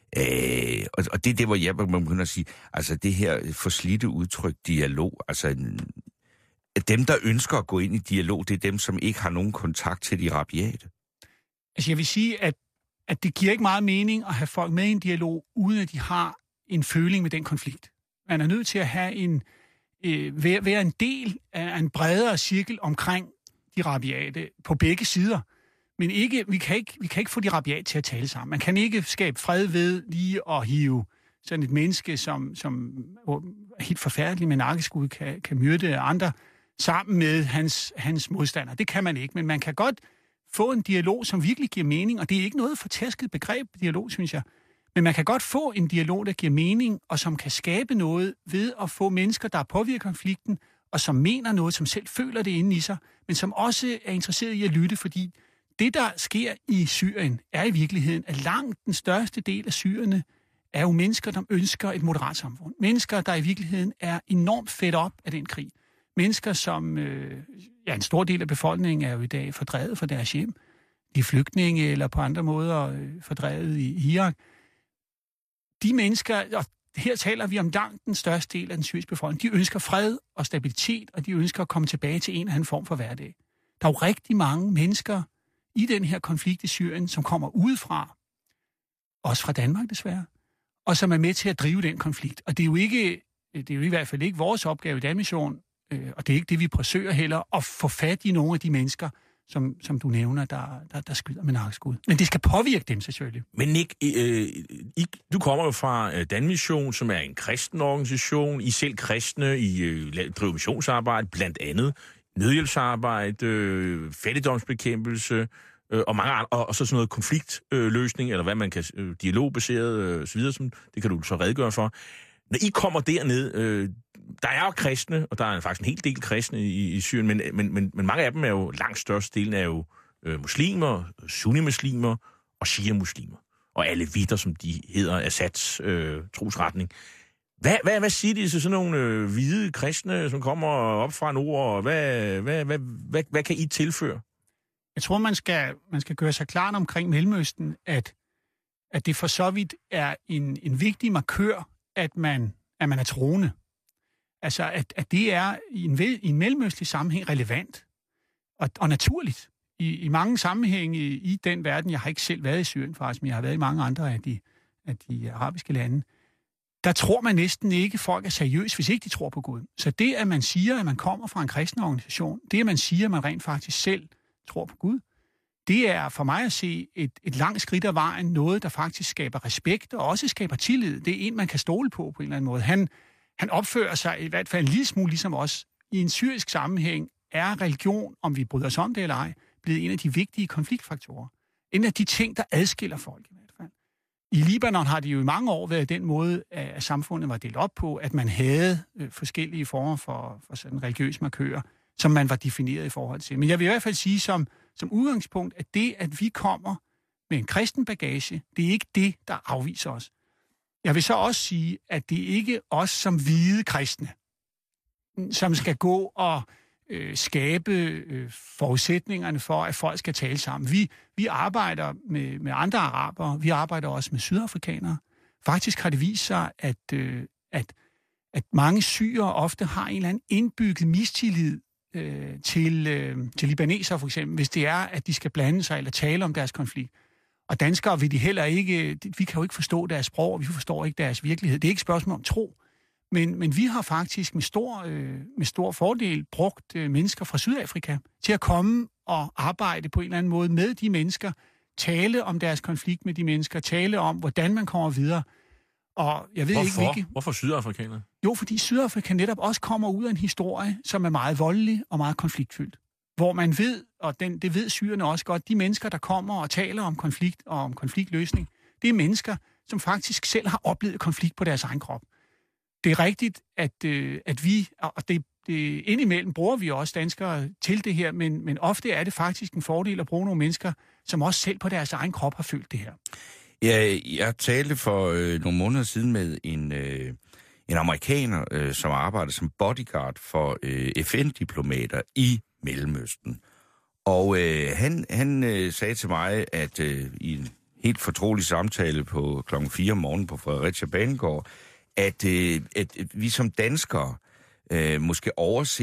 Øh, og, og det er det, hvor jeg begynder at sige, altså det her forslidte udtryk, dialog, altså dem, der ønsker at gå ind i dialog, det er dem, som ikke har nogen kontakt til de rabiate? Altså jeg vil sige, at, at det giver ikke meget mening at have folk med i en dialog, uden at de har en føling med den konflikt. Man er nødt til at have en, øh, være, være en del af en bredere cirkel omkring de rabiate på begge sider. Men ikke, vi, kan ikke, vi kan ikke få de rabiate til at tale sammen. Man kan ikke skabe fred ved lige at hive sådan et menneske, som, som er helt forfærdeligt med nakkeskud, kan, kan myrde andre sammen med hans, hans modstander. Det kan man ikke, men man kan godt få en dialog, som virkelig giver mening, og det er ikke noget fortærsket begreb, dialog, synes jeg. Men man kan godt få en dialog, der giver mening, og som kan skabe noget ved at få mennesker, der påvirker konflikten, og som mener noget, som selv føler det inde i sig, men som også er interesseret i at lytte, fordi det, der sker i Syrien, er i virkeligheden, at langt den største del af syrerne er jo mennesker, der ønsker et moderat samfund. Mennesker, der i virkeligheden er enormt fedt op af den krig. Mennesker, som... Øh, ja, en stor del af befolkningen er jo i dag fordrevet fra deres hjem. De er flygtninge eller på andre måder øh, fordrevet i Irak. De mennesker, og her taler vi om langt den største del af den syriske befolkning, de ønsker fred og stabilitet, og de ønsker at komme tilbage til en eller anden form for hverdag. Der er jo rigtig mange mennesker i den her konflikt i Syrien, som kommer udefra, også fra Danmark desværre, og som er med til at drive den konflikt. Og det er jo ikke, det er jo i hvert fald ikke vores opgave i Danmission, øh, og det er ikke det, vi forsøger heller, at få fat i nogle af de mennesker, som, som du nævner, der, der, der skyder med nakkeskud. Men det skal påvirke dem selvfølgelig. Men Nick, øh, I, du kommer jo fra Danmission, som er en kristen organisation. I selv kristne, I øh, driver missionsarbejde, blandt andet nødhjælpsarbejde, øh, fattigdomsbekæmpelse, øh, og mange andre, og, og så sådan noget konfliktløsning, øh, eller hvad man kan, øh, dialogbaseret, øh, så videre, som, det kan du så redegøre for. Når I kommer derned, øh, der er jo kristne, og der er faktisk en hel del kristne i, i Syrien, men, men, men, men mange af dem er jo, langt størstedelen er jo øh, muslimer, sunni-muslimer og shia-muslimer, og alle vidder, som de hedder, Assads øh, trosretning. Hvad, hvad, hvad siger de til sådan nogle øh, hvide kristne, som kommer op fra nord, og hvad, hvad, hvad, hvad, hvad kan I tilføre? Jeg tror, man skal, man skal gøre sig klart omkring Mellemøsten, at, at det for så vidt er en, en vigtig markør, at man, at man er troende. Altså, at, at det er i en, i en mellemøstlig sammenhæng relevant og, og naturligt. I, I mange sammenhænge i, i den verden, jeg har ikke selv været i Syrien faktisk, men jeg har været i mange andre af de, af de arabiske lande, der tror man næsten ikke, at folk er seriøse, hvis ikke de tror på Gud. Så det, at man siger, at man kommer fra en kristen organisation, det, at man siger, at man rent faktisk selv tror på Gud, det er for mig at se et, et langt skridt af vejen, noget, der faktisk skaber respekt og også skaber tillid. Det er en, man kan stole på på en eller anden måde. Han, han opfører sig i hvert fald en lille smule ligesom os. I en syrisk sammenhæng er religion, om vi bryder os om det eller ej, blevet en af de vigtige konfliktfaktorer. En af de ting, der adskiller folk i hvert fald. I Libanon har det jo i mange år været den måde, at samfundet var delt op på, at man havde øh, forskellige former for, for sådan religiøse markører, som man var defineret i forhold til. Men jeg vil i hvert fald sige som, som udgangspunkt, at det, at vi kommer med en kristen bagage, det er ikke det, der afviser os. Jeg vil så også sige, at det ikke er os som hvide kristne, som skal gå og øh, skabe øh, forudsætningerne for, at folk skal tale sammen. Vi, vi arbejder med, med andre arabere, vi arbejder også med sydafrikanere. Faktisk har det vist sig, at, øh, at, at mange syrere ofte har en eller anden indbygget mistillid øh, til, øh, til libanesere for eksempel, hvis det er, at de skal blande sig eller tale om deres konflikt. Og danskere vil de heller ikke, vi kan jo ikke forstå deres sprog, og vi forstår ikke deres virkelighed. Det er ikke et spørgsmål om tro. Men, men vi har faktisk med stor, øh, med stor fordel brugt øh, mennesker fra Sydafrika til at komme og arbejde på en eller anden måde med de mennesker, tale om deres konflikt med de mennesker, tale om, hvordan man kommer videre. Og jeg ved Hvorfor? ikke, hvilke... Hvorfor sydafrikanere? Jo, fordi Sydafrika netop også kommer ud af en historie, som er meget voldelig og meget konfliktfyldt. Hvor man ved, og den, det ved syrerne også godt, de mennesker, der kommer og taler om konflikt og om konfliktløsning, det er mennesker, som faktisk selv har oplevet konflikt på deres egen krop. Det er rigtigt, at, øh, at vi, og det, det indimellem bruger vi også danskere til det her, men, men ofte er det faktisk en fordel at bruge nogle mennesker, som også selv på deres egen krop har følt det her. Ja, jeg talte for øh, nogle måneder siden med en, øh, en amerikaner, øh, som arbejder som bodyguard for øh, F N-diplomater i Mellemøsten. Og øh, han, han øh, sagde til mig, at øh, i en helt fortrolig samtale på klokken fire om morgenen på Fredericia Banegård, at, øh, at vi som danskere øh, måske overser,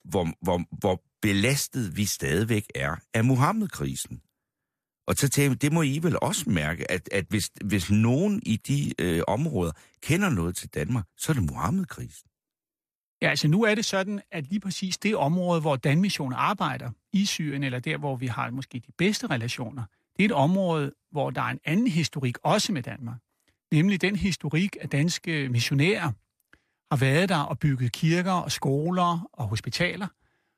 hvor, hvor, hvor belastet vi stadigvæk er af Muhammed-krisen. Og så tænker jeg, det må I vel også mærke, at, at hvis, hvis nogen i de øh, områder kender noget til Danmark, så er det Muhammed-krisen. Ja, altså nu er det sådan, at lige præcis det område, hvor Danmission arbejder i Syrien, eller der, hvor vi har måske de bedste relationer, det er et område, hvor der er en anden historik også med Danmark. Nemlig den historik, at danske missionærer har været der og bygget kirker og skoler og hospitaler,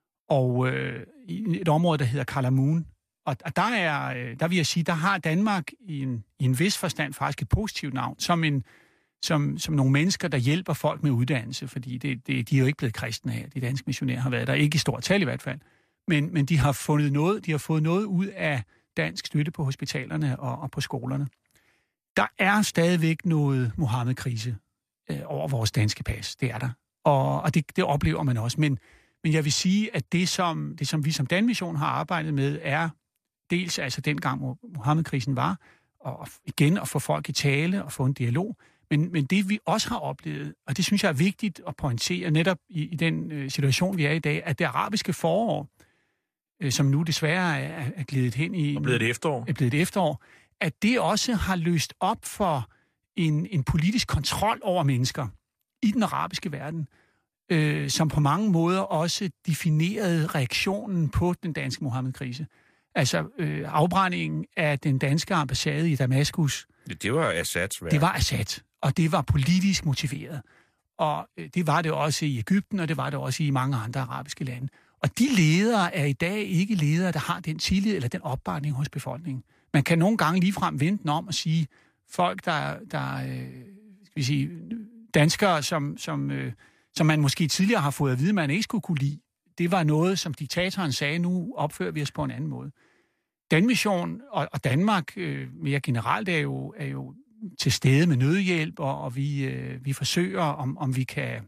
og øh, i et område, der hedder Kalamun. Og, og der, er, der vil jeg sige, der har Danmark i en, i en vis forstand faktisk et positivt navn, som, en, som, som nogle mennesker, der hjælper folk med uddannelse, fordi det, det, de er jo ikke blevet kristne her. De danske missionærer har været der, ikke i stort tal i hvert fald, men, men de har fundet noget, de har fået noget ud af dansk støtte på hospitalerne og, og på skolerne. Der er stadigvæk noget Muhammed-krise øh, over vores danske pas. Det er der. Og, og det, det oplever man også. Men, men jeg vil sige, at det som, det, som vi som Danmission har arbejdet med, er dels altså dengang Muhammed-krisen var, og igen at få folk i tale og få en dialog. Men, men det vi også har oplevet, og det synes jeg er vigtigt at pointere netop i, i den øh, situation, vi er i dag, at det arabiske forår, øh, som nu desværre er, er glidet hen i... Og blevet et efterår. Er blevet et efterår. At det også har løst op for en, en politisk kontrol over mennesker i den arabiske verden, øh, som på mange måder også definerede reaktionen på den danske Muhammed-krise. Altså øh, afbrændingen af den danske ambassade i Damaskus. Det var Assads værk. Det var Assad, og det var politisk motiveret. Og øh, det var det også i Egypten, og det var det også i mange andre arabiske lande. Og de ledere er i dag ikke ledere, der har den tillid eller den opbakning hos befolkningen. Man kan nogle gange ligefrem vente den om og sige, folk, der, der øh, skal vi sige, danskere, som, som, øh, som man måske tidligere har fået at vide, man ikke skulle kunne lide, det var noget, som diktatoren sagde, nu opfører vi os på en anden måde. Danmission og, og Danmark øh, mere generelt er jo, er jo til stede med nødhjælp, og, og vi, øh, vi forsøger, om, om vi kan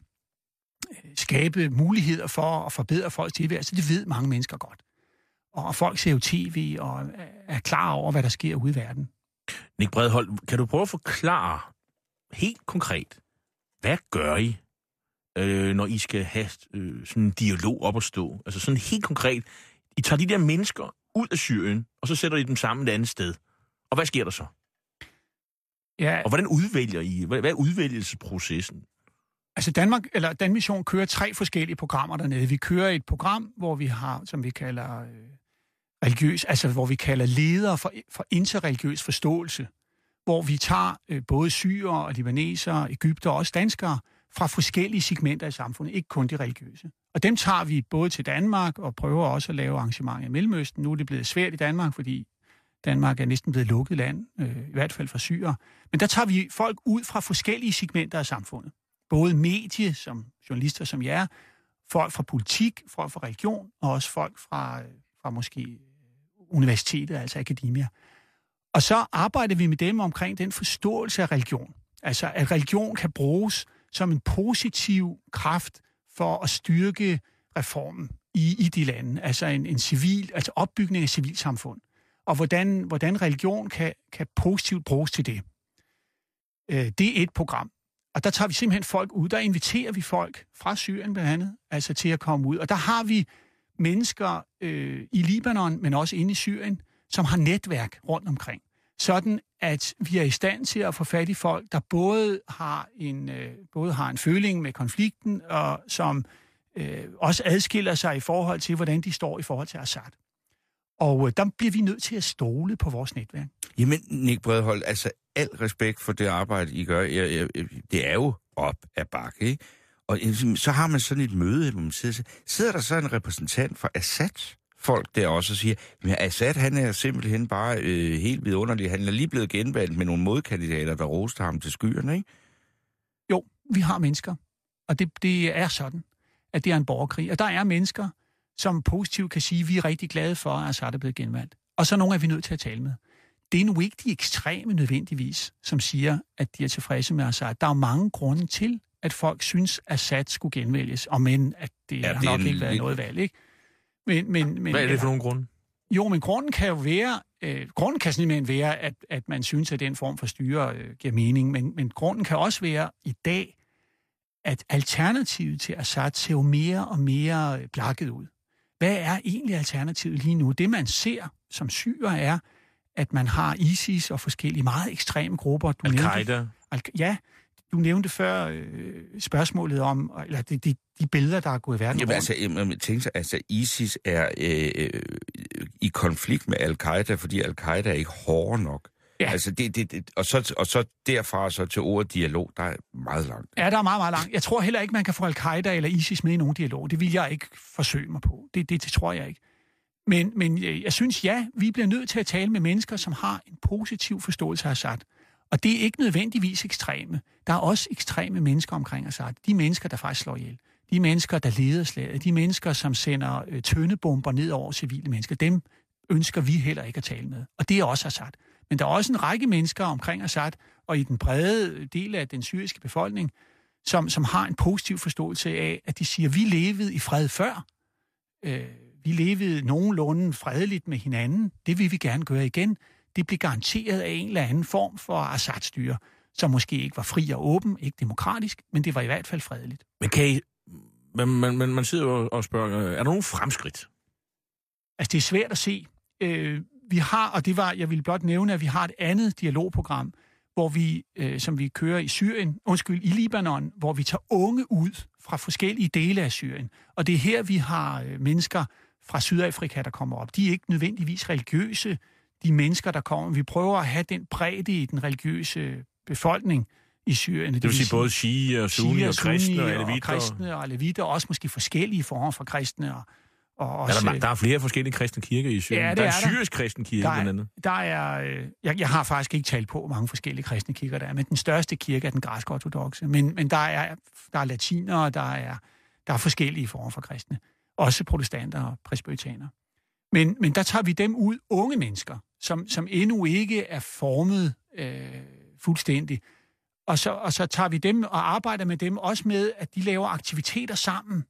skabe muligheder for at forbedre folks tilværelse. Det ved mange mennesker godt. Og folk ser jo tv og er klar over, hvad der sker ude i verden. Nick Bredholt, kan du prøve at forklare helt konkret, hvad gør I, øh, når I skal have øh, sådan en dialog op at stå? Altså sådan helt konkret, I tager de der mennesker ud af Syrien, og så sætter I dem sammen et andet sted. Og hvad sker der så? Ja, og hvordan udvælger I? Hvad er udvælgelsesprocessen? Altså Danmark, eller Danmission kører tre forskellige programmer dernede. Vi kører et program, hvor vi har, som vi kalder øh, religiøs, altså hvor vi kalder ledere for, for interreligiøs forståelse, hvor vi tager øh, både syrere og libanesere, egypter og også danskere fra forskellige segmenter i samfundet, ikke kun de religiøse. Og dem tager vi både til Danmark og prøver også at lave arrangementer i Mellemøsten. Nu er det blevet svært i Danmark, fordi Danmark er næsten blevet lukket land, øh, i hvert fald for syrere. Men der tager vi folk ud fra forskellige segmenter af samfundet. Både medie, som journalister som jer, folk fra politik, folk fra religion, og også folk fra, fra måske universitetet, altså akademia. Og så arbejder vi med dem omkring den forståelse af religion. Altså, at religion kan bruges som en positiv kraft for at styrke reformen i, i de lande. Altså en, en civil, altså opbygning af civilsamfund. Og hvordan, hvordan religion kan, kan positivt bruges til det. Det er et program. Og der tager vi simpelthen folk ud. Der inviterer vi folk fra Syrien blandt andet, altså til at komme ud. Og der har vi mennesker øh, i Libanon, men også inde i Syrien, som har netværk rundt omkring. Sådan at vi er i stand til at få fat i folk, der både har en, øh, både har en føling med konflikten, og som øh, også adskiller sig i forhold til, hvordan de står i forhold til Assad. Og øh, der bliver vi nødt til at stole på vores netværk. Jamen, Nick Bredholt, altså al respekt for det arbejde, I gør. Jeg, jeg, det er jo op ad bakke, ikke? Og så har man sådan et møde, hvor man sidder, sidder der så en repræsentant for Assad folk der også og siger, at Assad, han er simpelthen bare øh, helt vidunderlig. Han er lige blevet genvalgt med nogle modkandidater, der roste ham til skyerne, ikke? Jo, vi har mennesker, og det, det er sådan, at det er en borgerkrig. Og der er mennesker, som positivt kan sige, at vi er rigtig glade for, at Assad er blevet genvalgt. Og så nogle er vi nødt til at tale med. Det er nu ikke de ekstreme nødvendigvis, som siger, at de er tilfredse med Assad. Der er mange grunde til, at folk synes, at Assad skulle genvælges, og men at det, ja, det har nok ikke været lidt... noget valg, ikke? Men, men, men, Hvad er det for nogle grunde? Jo, men grunden kan jo være, øh, grunden kan simpelthen være, at, at man synes, at den form for styre øh, giver mening, men, men grunden kan også være i dag, at alternativet til Assad ser jo mere og mere blakket ud. Hvad er egentlig alternativet lige nu? Det, man ser som syrer, er, at man har ISIS og forskellige meget ekstreme grupper. Du Al-Qaida? Nævnte, al- ja, du nævnte før øh, spørgsmålet om, eller de, de, de billeder, der er gået i verden Jamen, altså, jeg tænker sig, altså, ISIS er øh, i konflikt med Al-Qaida, fordi Al-Qaida er ikke hårde nok. Ja. Altså, det, det, det, og, så, og så derfra så til ordet dialog, der er meget langt. Ja, der er meget, meget langt. Jeg tror heller ikke, man kan få Al-Qaida eller ISIS med i nogen dialog. Det vil jeg ikke forsøge mig på. Det, det, det tror jeg ikke. Men, men jeg synes, ja, vi bliver nødt til at tale med mennesker, som har en positiv forståelse af Assad. Og det er ikke nødvendigvis ekstreme. Der er også ekstreme mennesker omkring Assad. De mennesker, der faktisk slår ihjel. De mennesker, der leder slaget. De mennesker, som sender øh, tøndebomber ned over civile mennesker. Dem ønsker vi heller ikke at tale med. Og det er også Assad. Men der er også en række mennesker omkring Assad, og i den brede del af den syriske befolkning, som, som har en positiv forståelse af, at de siger, at vi levede i fred før. Øh, vi levede nogenlunde fredeligt med hinanden. Det vil vi gerne gøre igen. Det blev garanteret af en eller anden form for Assad-styre, som måske ikke var fri og åben, ikke demokratisk, men det var i hvert fald fredeligt. Men kan I, man, man, man sidder jo og spørger, er der nogen fremskridt? Altså, det er svært at se. Øh, vi har, og det var, jeg ville blot nævne, at vi har et andet dialogprogram, hvor vi, øh, som vi kører i Syrien, undskyld, i Libanon, hvor vi tager unge ud fra forskellige dele af Syrien. Og det er her, vi har øh, mennesker fra Sydafrika, der kommer op. De er ikke nødvendigvis religiøse, de mennesker, der kommer. Vi prøver at have den bredde i den religiøse befolkning i Syrien. Det vil sige både shia og sunni og kristne og alevitter. Og kristne og alevitter, også måske forskellige former for kristne. Og, og også, ja, der, der er flere forskellige kristne kirker i Syrien. Ja, der er en syrisk kristen kirke, der er, blandt andet. Der er, øh, jeg, jeg har faktisk ikke talt på, hvor mange forskellige kristne kirker der er, men den største kirke er den græsk-ortodokse. Men, men der er, der er latinere, der er, der er forskellige former for kristne. Også protestanter og presbyterianere. Men, men der tager vi dem ud, unge mennesker, som, som endnu ikke er formet øh, fuldstændig. Og så, og så tager vi dem og arbejder med dem også med, at de laver aktiviteter sammen.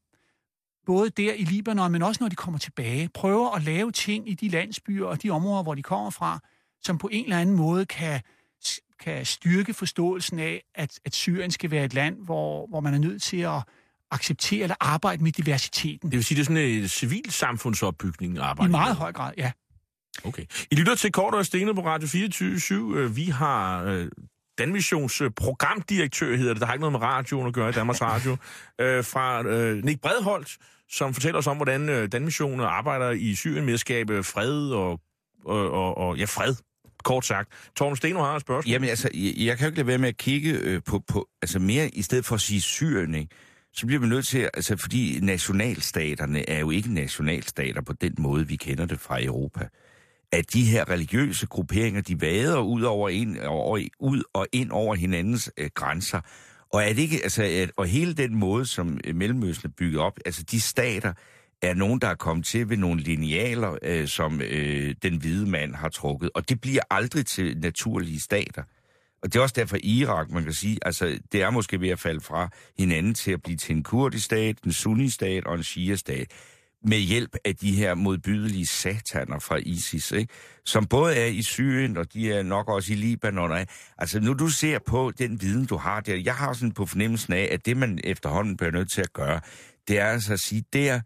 Både der i Libanon, men også når de kommer tilbage. Prøver at lave ting i de landsbyer og de områder, hvor de kommer fra, som på en eller anden måde kan, kan styrke forståelsen af, at, at Syrien skal være et land, hvor, hvor man er nødt til at acceptere eller arbejde med diversiteten. Det vil sige, det er sådan en civilsamfundsopbygning arbejde? I meget høj grad, ja. Okay. I lytter til Kort og Steno på Radio fireogtyve syv. Vi har øh, Danmissions programdirektør, hedder det, der har ikke noget med radioen at gøre i Danmarks Radio, øh, fra øh, Nick Bredholt, som fortæller os om, hvordan øh, Danmission arbejder i Syrien med at skabe fred og, og, og, og ja, fred. Kort sagt. Torben Steno har et spørgsmål. Jamen altså, jeg, jeg kan jo ikke lade være med at kigge øh, på, på, altså mere i stedet for at sige Syrien, ikke? Så bliver vi nødt til, altså fordi nationalstaterne er jo ikke nationalstater på den måde, vi kender det fra Europa. At de her religiøse grupperinger, de vader ud, over ind, over, ud og ind over hinandens øh, grænser. Og er det ikke, altså, at, og hele den måde, som øh, Mellemøsten er bygget op, altså de stater er nogen, der er kommet til ved nogle linealer, øh, som øh, den hvide mand har trukket. Og det bliver aldrig til naturlige stater. Og det er også derfor Irak, man kan sige, altså det er måske ved at falde fra hinanden til at blive til en kurdisk stat, en sunni-stat og en shia-stat, med hjælp af de her modbydelige sataner fra ISIS, ikke? Som både er i Syrien, og de er nok også i Libanon. Altså nu du ser på den viden, du har der, jeg har sådan på fornemmelsen af, at det man efterhånden bliver nødt til at gøre, det er altså at sige, der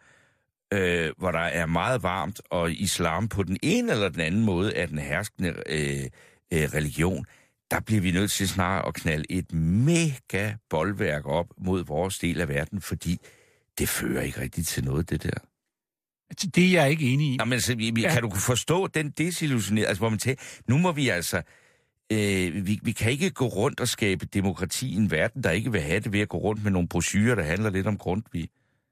øh, hvor der er meget varmt, og islam på den ene eller den anden måde er den herskende øh, øh, religion, der bliver vi nødt til snart at knalde et mega boldværk op mod vores del af verden, fordi det fører ikke rigtigt til noget, det der. Det er jeg ikke enig i. Nå, men altså, vi, ja. Kan du forstå den desillusionering? Altså, hvor man tænker, nu må vi altså... Øh, vi, vi kan ikke gå rundt og skabe demokrati i en verden, der ikke vil have det ved at gå rundt med nogle brochurer, der handler lidt om Grundtvig.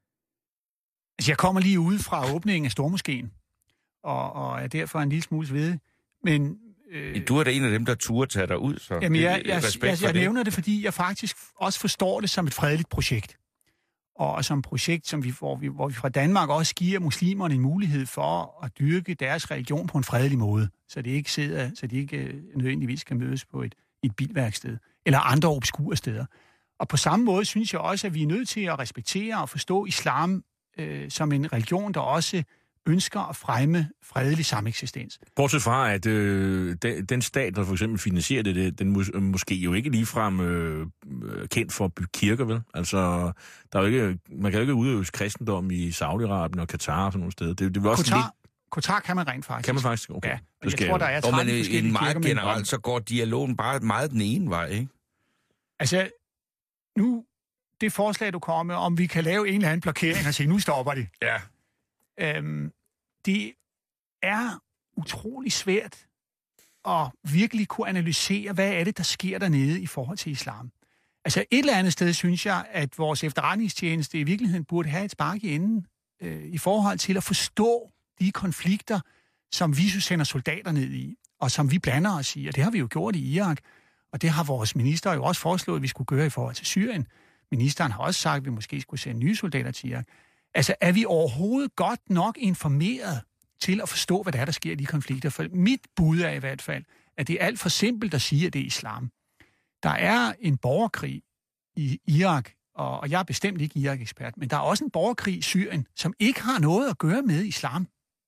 Altså, jeg kommer lige ude fra åbningen af Stormoskeen, og, og er derfor en lille smule svedig. Men... Øh, du er da en af dem, der turde tage dig ud, så... Jamen, jeg, jeg, jeg, jeg, jeg nævner det, fordi jeg faktisk også forstår det som et fredeligt projekt. Og som et projekt, som vi, hvor, vi, hvor vi fra Danmark også giver muslimerne en mulighed for at dyrke deres religion på en fredelig måde, så de ikke sidder, så de ikke nødvendigvis kan mødes på et, et bilværksted eller andre obskure steder. Og på samme måde synes jeg også, at vi er nødt til at respektere og forstå islam øh, som en religion, der også ønsker at fremme fredelig sameksistens. Bortset fra, at øh, den, den stat, der for eksempel finansierer det, den mås- måske jo ikke ligefrem øh, øh, kendt for at bygge kirker, vel? Altså, der er jo ikke, man kan jo ikke udøve kristendom i Saudi-Arabien og Katar og sådan nogle steder. Det, det var også Qatar, lidt... Qatar kan man rent faktisk. Kan man faktisk? Okay. Ja, jeg tror, jeg... der er tretten forskellige kirker. Men meget generelt, så går dialogen bare meget den ene vej, ikke? Altså, nu, det forslag, du kommer med, om vi kan lave en eller anden blokering og sige, nu stopper det. Ja. Øhm, det er utrolig svært at virkelig kunne analysere, hvad er det, der sker dernede i forhold til islam. Altså et eller andet sted synes jeg, at vores efterretningstjeneste i virkeligheden burde have et spark i enden øh, i forhold til at forstå de konflikter, som vi sender soldater ned i, og som vi blander os i, og det har vi jo gjort i Irak, og det har vores minister jo også foreslået, at vi skulle gøre i forhold til Syrien. Ministeren har også sagt, at vi måske skulle sende nye soldater til Irak. Altså er vi overhovedet godt nok informeret til at forstå, hvad der er, der sker i de konflikter? For mit bud er i hvert fald, at det er alt for simpelt at sige, at det er islam. Der er en borgerkrig i Irak, og jeg er bestemt ikke Irak-ekspert, men der er også en borgerkrig i Syrien, som ikke har noget at gøre med islam.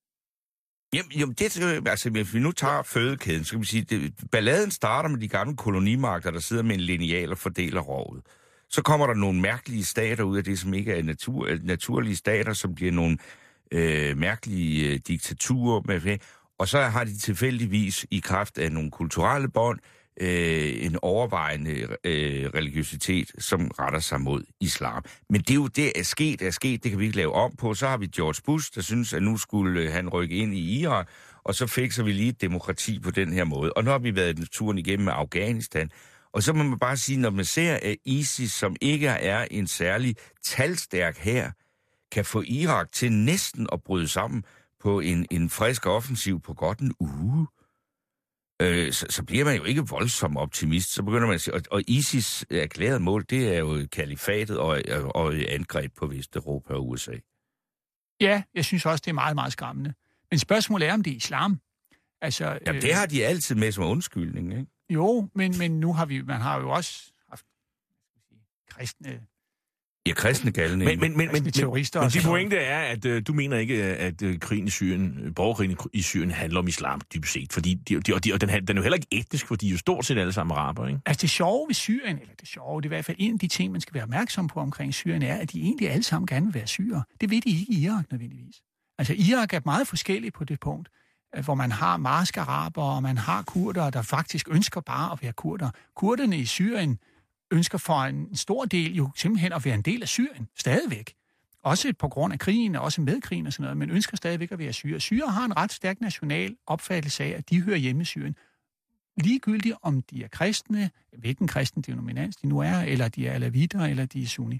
Jamen, jamen det, altså, hvis vi nu tager fødekæden, så kan vi sige, det, balladen starter med de gamle kolonimagter, der sidder med en lineal og fordeler rovet. Så kommer der nogle mærkelige stater ud af det, som ikke er natur, naturlige stater, som bliver nogle øh, mærkelige øh, diktaturer med, og så har de tilfældigvis i kraft af nogle kulturelle bånd øh, en overvejende øh, religiøsitet, som retter sig mod islam. Men det er jo det, er sket, er sket, det kan vi ikke lave om på. Så har vi George Bush, der synes, at nu skulle han rykke ind i Irak, og så fikser vi lige et demokrati på den her måde. Og nu har vi været turen igennem med Afghanistan. Og så må man bare sige, når man ser, at ISIS, som ikke er en særlig talstærk hær, kan få Irak til næsten at bryde sammen på en, en frisk offensiv på godt en uge, øh, så, så bliver man jo ikke voldsom optimist. Så begynder man at sige, og, og ISIS erklærede mål, det er jo kalifatet og, og, og angreb på Vesteuropa og U S A. Ja, jeg synes også, det er meget, meget skræmmende. Men spørgsmålet er, om det er islam. Altså, Jamen, det har de altid med som undskyldning, ikke? Jo, men, men nu har vi, man har jo også haft kristne... Ja, kristne galne. Men, men, men, men, terrorister. Men, men de pointe er, at uh, du mener ikke, at uh, krigen i Syrien, borgerkrigen i Syrien handler om islam dybest set, fordi de, de, og, de, og den, den er jo heller ikke etnisk, fordi de er jo stort set alle sammen araber, ikke? Altså det sjove ved Syrien, eller det sjove, det er i hvert fald en af de ting, man skal være opmærksom på omkring Syrien, er, at de egentlig alle sammen gerne vil være syrer. Det ved de ikke i Irak nødvendigvis. Altså Irak er meget forskellig på det punkt, hvor man har marske araber, og man har kurder, der faktisk ønsker bare at være kurder. Kurderne i Syrien ønsker for en stor del jo simpelthen at være en del af Syrien, stadigvæk. Også på grund af krigen, og også med krigen og sådan noget, men ønsker stadigvæk at være syrer. Syrer har en ret stærk national opfattelse af, at de hører hjemme i Syrien. Ligegyldigt om de er kristne, hvilken kristen denominans de nu er, eller de er alawitter, eller de er sunni.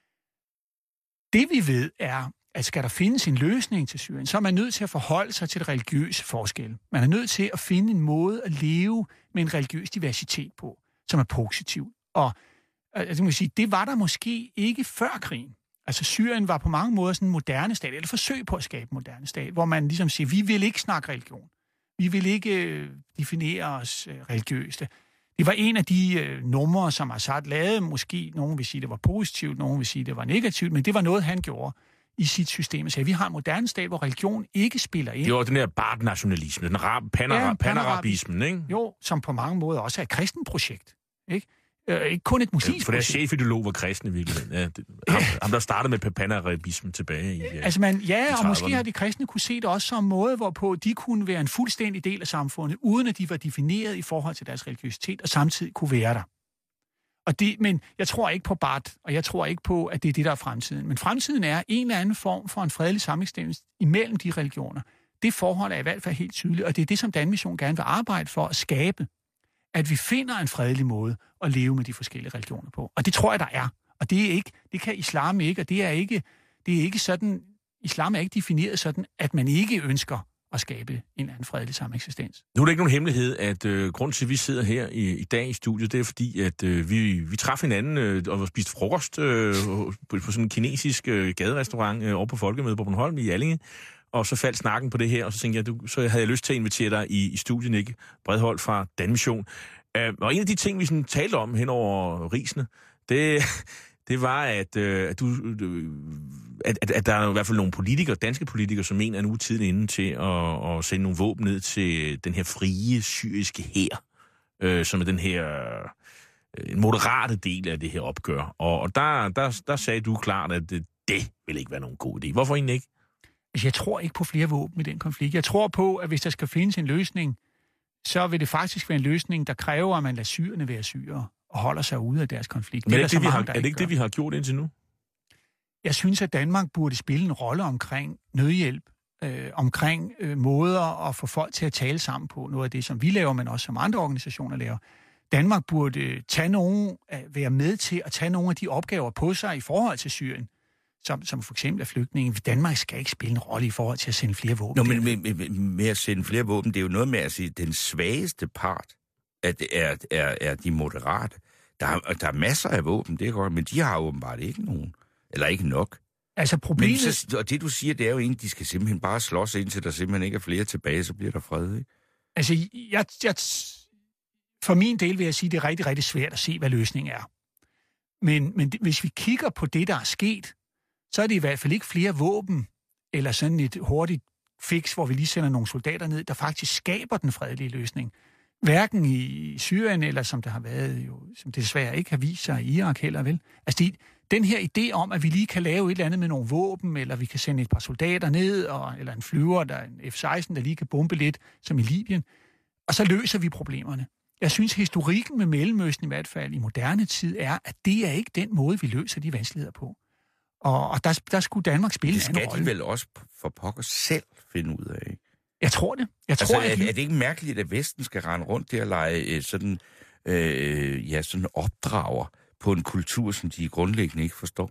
Det vi ved er, at skal der findes en løsning til Syrien, så er man nødt til at forholde sig til det religiøse forskel. Man er nødt til at finde en måde at leve med en religiøs diversitet på, som er positiv. Og altså, man kan sige, det var der måske ikke før krigen. Altså Syrien var på mange måder sådan en moderne stat, eller forsøg på at skabe en moderne stat, hvor man ligesom siger, vi vil ikke snakke religion. Vi vil ikke øh, definere os øh, religiøst. Det var en af de øh, numre, som Assad lavede. Måske nogen vil sige, det var positivt, nogen vil sige, det var negativt, men det var noget, han gjorde i sit system. Så vi har en moderne stat, hvor religion ikke spiller ind. Det var den der Baath-nationalisme, den arab, panara, ja, panarabismen, ikke? Jo, som på mange måder også er et kristent projekt, ikke? Øh, ikke kun et muslimsk ja, for deres chefideolog var kristen i virkeligheden. Ja, det, ham, ham, der startede med panarabismen tilbage i ja, altså man, ja, og måske har de kristne kunne se det også som en måde, hvorpå de kunne være en fuldstændig del af samfundet, uden at de var defineret i forhold til deres religiøsitet, og samtidig kunne være der. Og det, men jeg tror ikke på Baath, og jeg tror ikke på, at det er det, der er fremtiden. Men fremtiden er en eller anden form for en fredelig sameksistens imellem de religioner. Det forhold er i hvert fald helt tydeligt, og det er det, som Danmission gerne vil arbejde for at skabe. At vi finder en fredelig måde at leve med de forskellige religioner på. Og det tror jeg, der er. Og det er ikke, det kan islam ikke, og det er ikke, det er ikke sådan, islam er ikke defineret sådan, at man ikke ønsker at skabe en eller anden fredelig sameksistens. Nu er det ikke nogen hemmelighed, at øh, grund til, at vi sidder her i, i dag i studiet, det er fordi, at øh, vi, vi træffede hinanden øh, og spiste frokost øh, på, på sådan en kinesisk øh, gaderestaurant øh, over på Folkemødet på Bornholm i Allinge, og så faldt snakken på det her, og så tænkte jeg, du, så havde jeg lyst til at invitere dig i, i studiet, Nick Bredholt fra Danmission. Uh, og en af de ting, vi sådan talte om hen over risene, det, det var, at, uh, at, du, uh, at, at, at der er i hvert fald nogle politikere, danske politikere, som mener, at nu er tiden inde til at, at sende nogle våben ned til den her frie syriske hær, uh, som er den her en moderate del af det her opgør. Og, og der, der, der sagde du klart, at det, det vil ikke være nogen god idé. Hvorfor egentlig ikke? Altså, jeg tror ikke på flere våben i den konflikt. Jeg tror på, at hvis der skal findes en løsning, så vil det faktisk være en løsning, der kræver, at man lader syrerne være syre og holder sig ude af deres konflikt. Men er det, det, det, vi mange, har, er det ikke gør. det, vi har gjort indtil nu? Jeg synes, at Danmark burde spille en rolle omkring nødhjælp, øh, omkring øh, måder at få folk til at tale sammen på. Noget af det, som vi laver, men også som andre organisationer laver. Danmark burde tage nogen, være med til at tage nogle af de opgaver på sig i forhold til Syrien, som, som for eksempel er flygtninge. Danmark skal ikke spille en rolle i forhold til at sende flere våben. Nå, men med, med, med at sende flere våben, det er jo noget med at sige, at den svageste part at det er, er, er de moderate. Der er, der er masser af våben, det er godt, men de har åbenbart ikke nogen. Eller ikke nok. Altså problemet... Men så, og det du siger, det er jo egentlig, de skal simpelthen bare slås, indtil der simpelthen ikke er flere tilbage, så bliver der fred, ikke? Altså, jeg, jeg, for min del vil jeg sige, at det er rigtig, rigtig svært at se, hvad løsningen er. Men, men hvis vi kigger på det, der er sket, så er det i hvert fald ikke flere våben, eller sådan et hurtigt fix, hvor vi lige sender nogle soldater ned, der faktisk skaber den fredelige løsning. Hverken i Syrien, eller som der har været, jo, som det desværre ikke har vist sig i Irak heller, vel? Altså, det, den her idé om, at vi lige kan lave et eller andet med nogle våben, eller vi kan sende et par soldater ned, og, eller en flyver, der er en F seksten, der lige kan bombe lidt, som i Libyen, og så løser vi problemerne. Jeg synes, historikken med Mellemøsten i hvert fald i moderne tid er, at det er ikke den måde, vi løser de vanskeligheder på. Og, og der, der skulle Danmark spille en anden rolle. Det skal de vel også for pokker selv finde ud af, ikke? Jeg tror det. Jeg tror, altså, er, vi... er det ikke mærkeligt, at Vesten skal rende rundt der og lege sådan, øh, ja, sådan opdrager på en kultur, som de grundlæggende ikke forstår?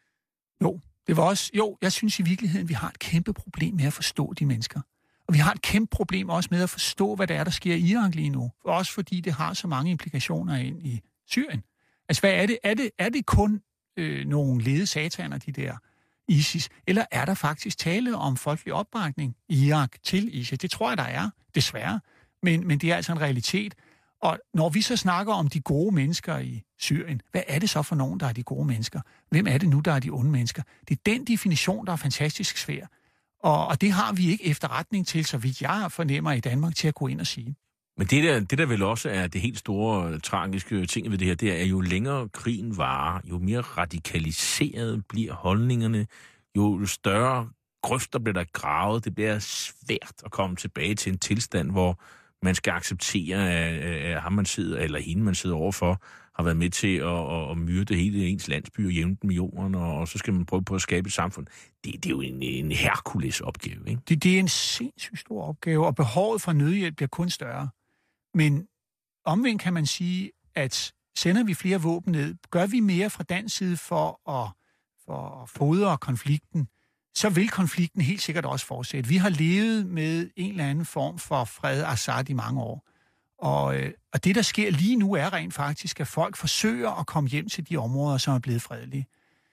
Jo, det var også... Jo, jeg synes i virkeligheden, vi har et kæmpe problem med at forstå de mennesker. Og vi har et kæmpe problem også med at forstå, hvad det er, der sker i Irak lige nu. Også fordi det har så mange implikationer ind i Syrien. Altså, hvad er det? Er det, er det kun øh, nogle lede sataner, de der ISIS? Eller er der faktisk tale om folkelig opbakning i Irak til ISIS? Det tror jeg, der er, desværre. Men, men det er altså en realitet. Og når vi så snakker om de gode mennesker i Syrien, hvad er det så for nogen, der er de gode mennesker? Hvem er det nu, der er de onde mennesker? Det er den definition, der er fantastisk svær. Og, og det har vi ikke efterretning til, så vidt jeg fornemmer i Danmark, til at gå ind og sige. Men det der, det der vel også er det helt store tragiske ting ved det her, det er, jo længere krigen varer, jo mere radikaliseret bliver holdningerne, jo større grøfter bliver der gravet. Det bliver svært at komme tilbage til en tilstand, hvor man skal acceptere, at ham man sidder, eller hende man sidder overfor, har været med til at, at, at myrde hele ens landsby og jævne den med jorden, og, og så skal man prøve på at skabe et samfund. Det, det er jo en, en Herkules opgave, ikke? Det, det er en sindssygt stor opgave, og behovet for nødhjælp bliver kun større. Men omvendt kan man sige, at sender vi flere våben ned, gør vi mere fra dansk side for at, for at fodre konflikten, så vil konflikten helt sikkert også fortsætte. Vi har levet med en eller anden form for fred Assad i mange år. Og, øh, og det, der sker lige nu, er rent faktisk, at folk forsøger at komme hjem til de områder, som er blevet fredelige.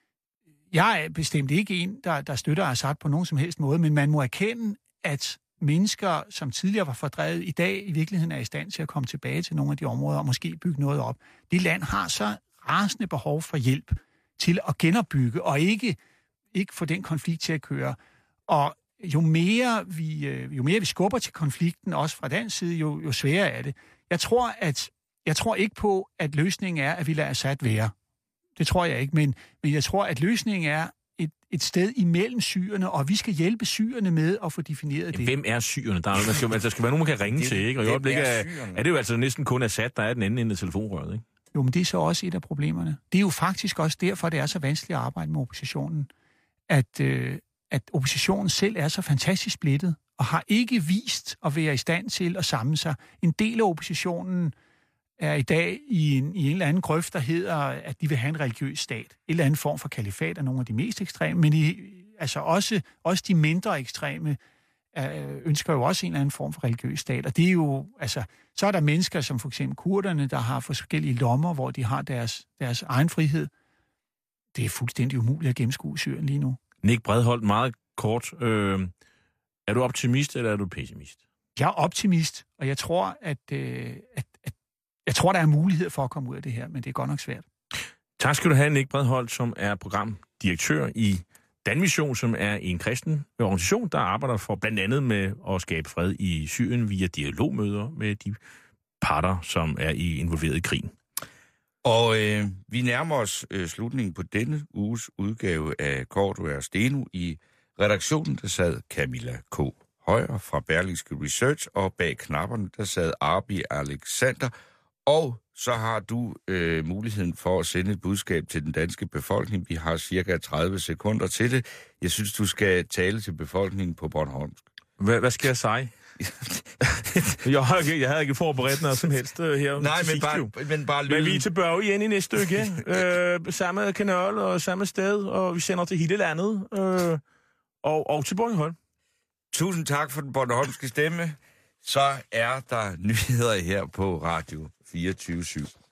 Jeg er bestemt ikke en, der, der støtter Assad på nogen som helst måde, men man må erkende, at mennesker, som tidligere var fordrevet, i dag i virkeligheden er i stand til at komme tilbage til nogle af de områder og måske bygge noget op. Det land har så rasende behov for hjælp til at genopbygge, og ikke, ikke få den konflikt til at køre. Og jo mere vi, jo mere vi skubber til konflikten, også fra den side, jo, jo sværere er det. Jeg tror, at, jeg tror ikke på, at løsningen er, at vi lader Assad være. Det tror jeg ikke, men, men jeg tror, at løsningen er et, et sted imellem syrerne, og vi skal hjælpe syrerne med at få defineret det. Hvem er syrerne? Der, er, man skal, der skal være nogen, man kan ringe det, til, ikke? Og i øjeblikket er, er det jo altså næsten kun Assad, der er den anden ende af telefonrøret, ikke? Jo, men det er så også et af problemerne. Det er jo faktisk også derfor, det er så vanskeligt at arbejde med oppositionen, at, øh, at oppositionen selv er så fantastisk splittet, og har ikke vist at være i stand til at samle sig. En del af oppositionen er i dag i en, i en eller anden grøft, der hedder, at de vil have en religiøs stat. En eller anden form for kalifat er nogle af de mest ekstreme, men i, altså også, også de mindre ekstreme øh, ønsker jo også en eller anden form for religiøs stat. Og det er jo, altså, så er der mennesker som for eksempel kurderne, der har forskellige lommer, hvor de har deres, deres egen frihed. Det er fuldstændig umuligt at gennemskue Syrien lige nu. Nick Bredholt, meget kort. Øh, er du optimist, eller er du pessimist? Jeg er optimist, og jeg tror, at, øh, at, at jeg tror, der er mulighed for at komme ud af det her, men det er godt nok svært. Tak skal du have, Nick Bredholt, som er programdirektør i Danmission, som er en kristen organisation, der arbejder for blandt andet med at skabe fred i Syrien via dialogmøder med de parter, som er involveret i krigen. Og øh, vi nærmer os øh, slutningen på denne uges udgave af Cordua og Steno. I redaktionen, der sad Camilla K. Højer fra Berlingske Research, og bag knapperne, der sad Arbi Alexander. Og så har du øh, muligheden for at sende et budskab til den danske befolkning. Vi har cirka tredive sekunder til det. Jeg synes, du skal tale til befolkningen på Bornholmsk. Hvad, hvad skal jeg sige? jeg, har ikke, jeg havde ikke forberedt noget som helst uh, her. Nej, men bare, men bare lyden. Men vi er tilbage igen i næste uge. uh, samme kanal og samme sted, og vi sender til hele landet. Uh, og, og til Bornholm. Tusind tak for den bornholmske stemme. Så er der nyheder her på Radio fireogtyve syv.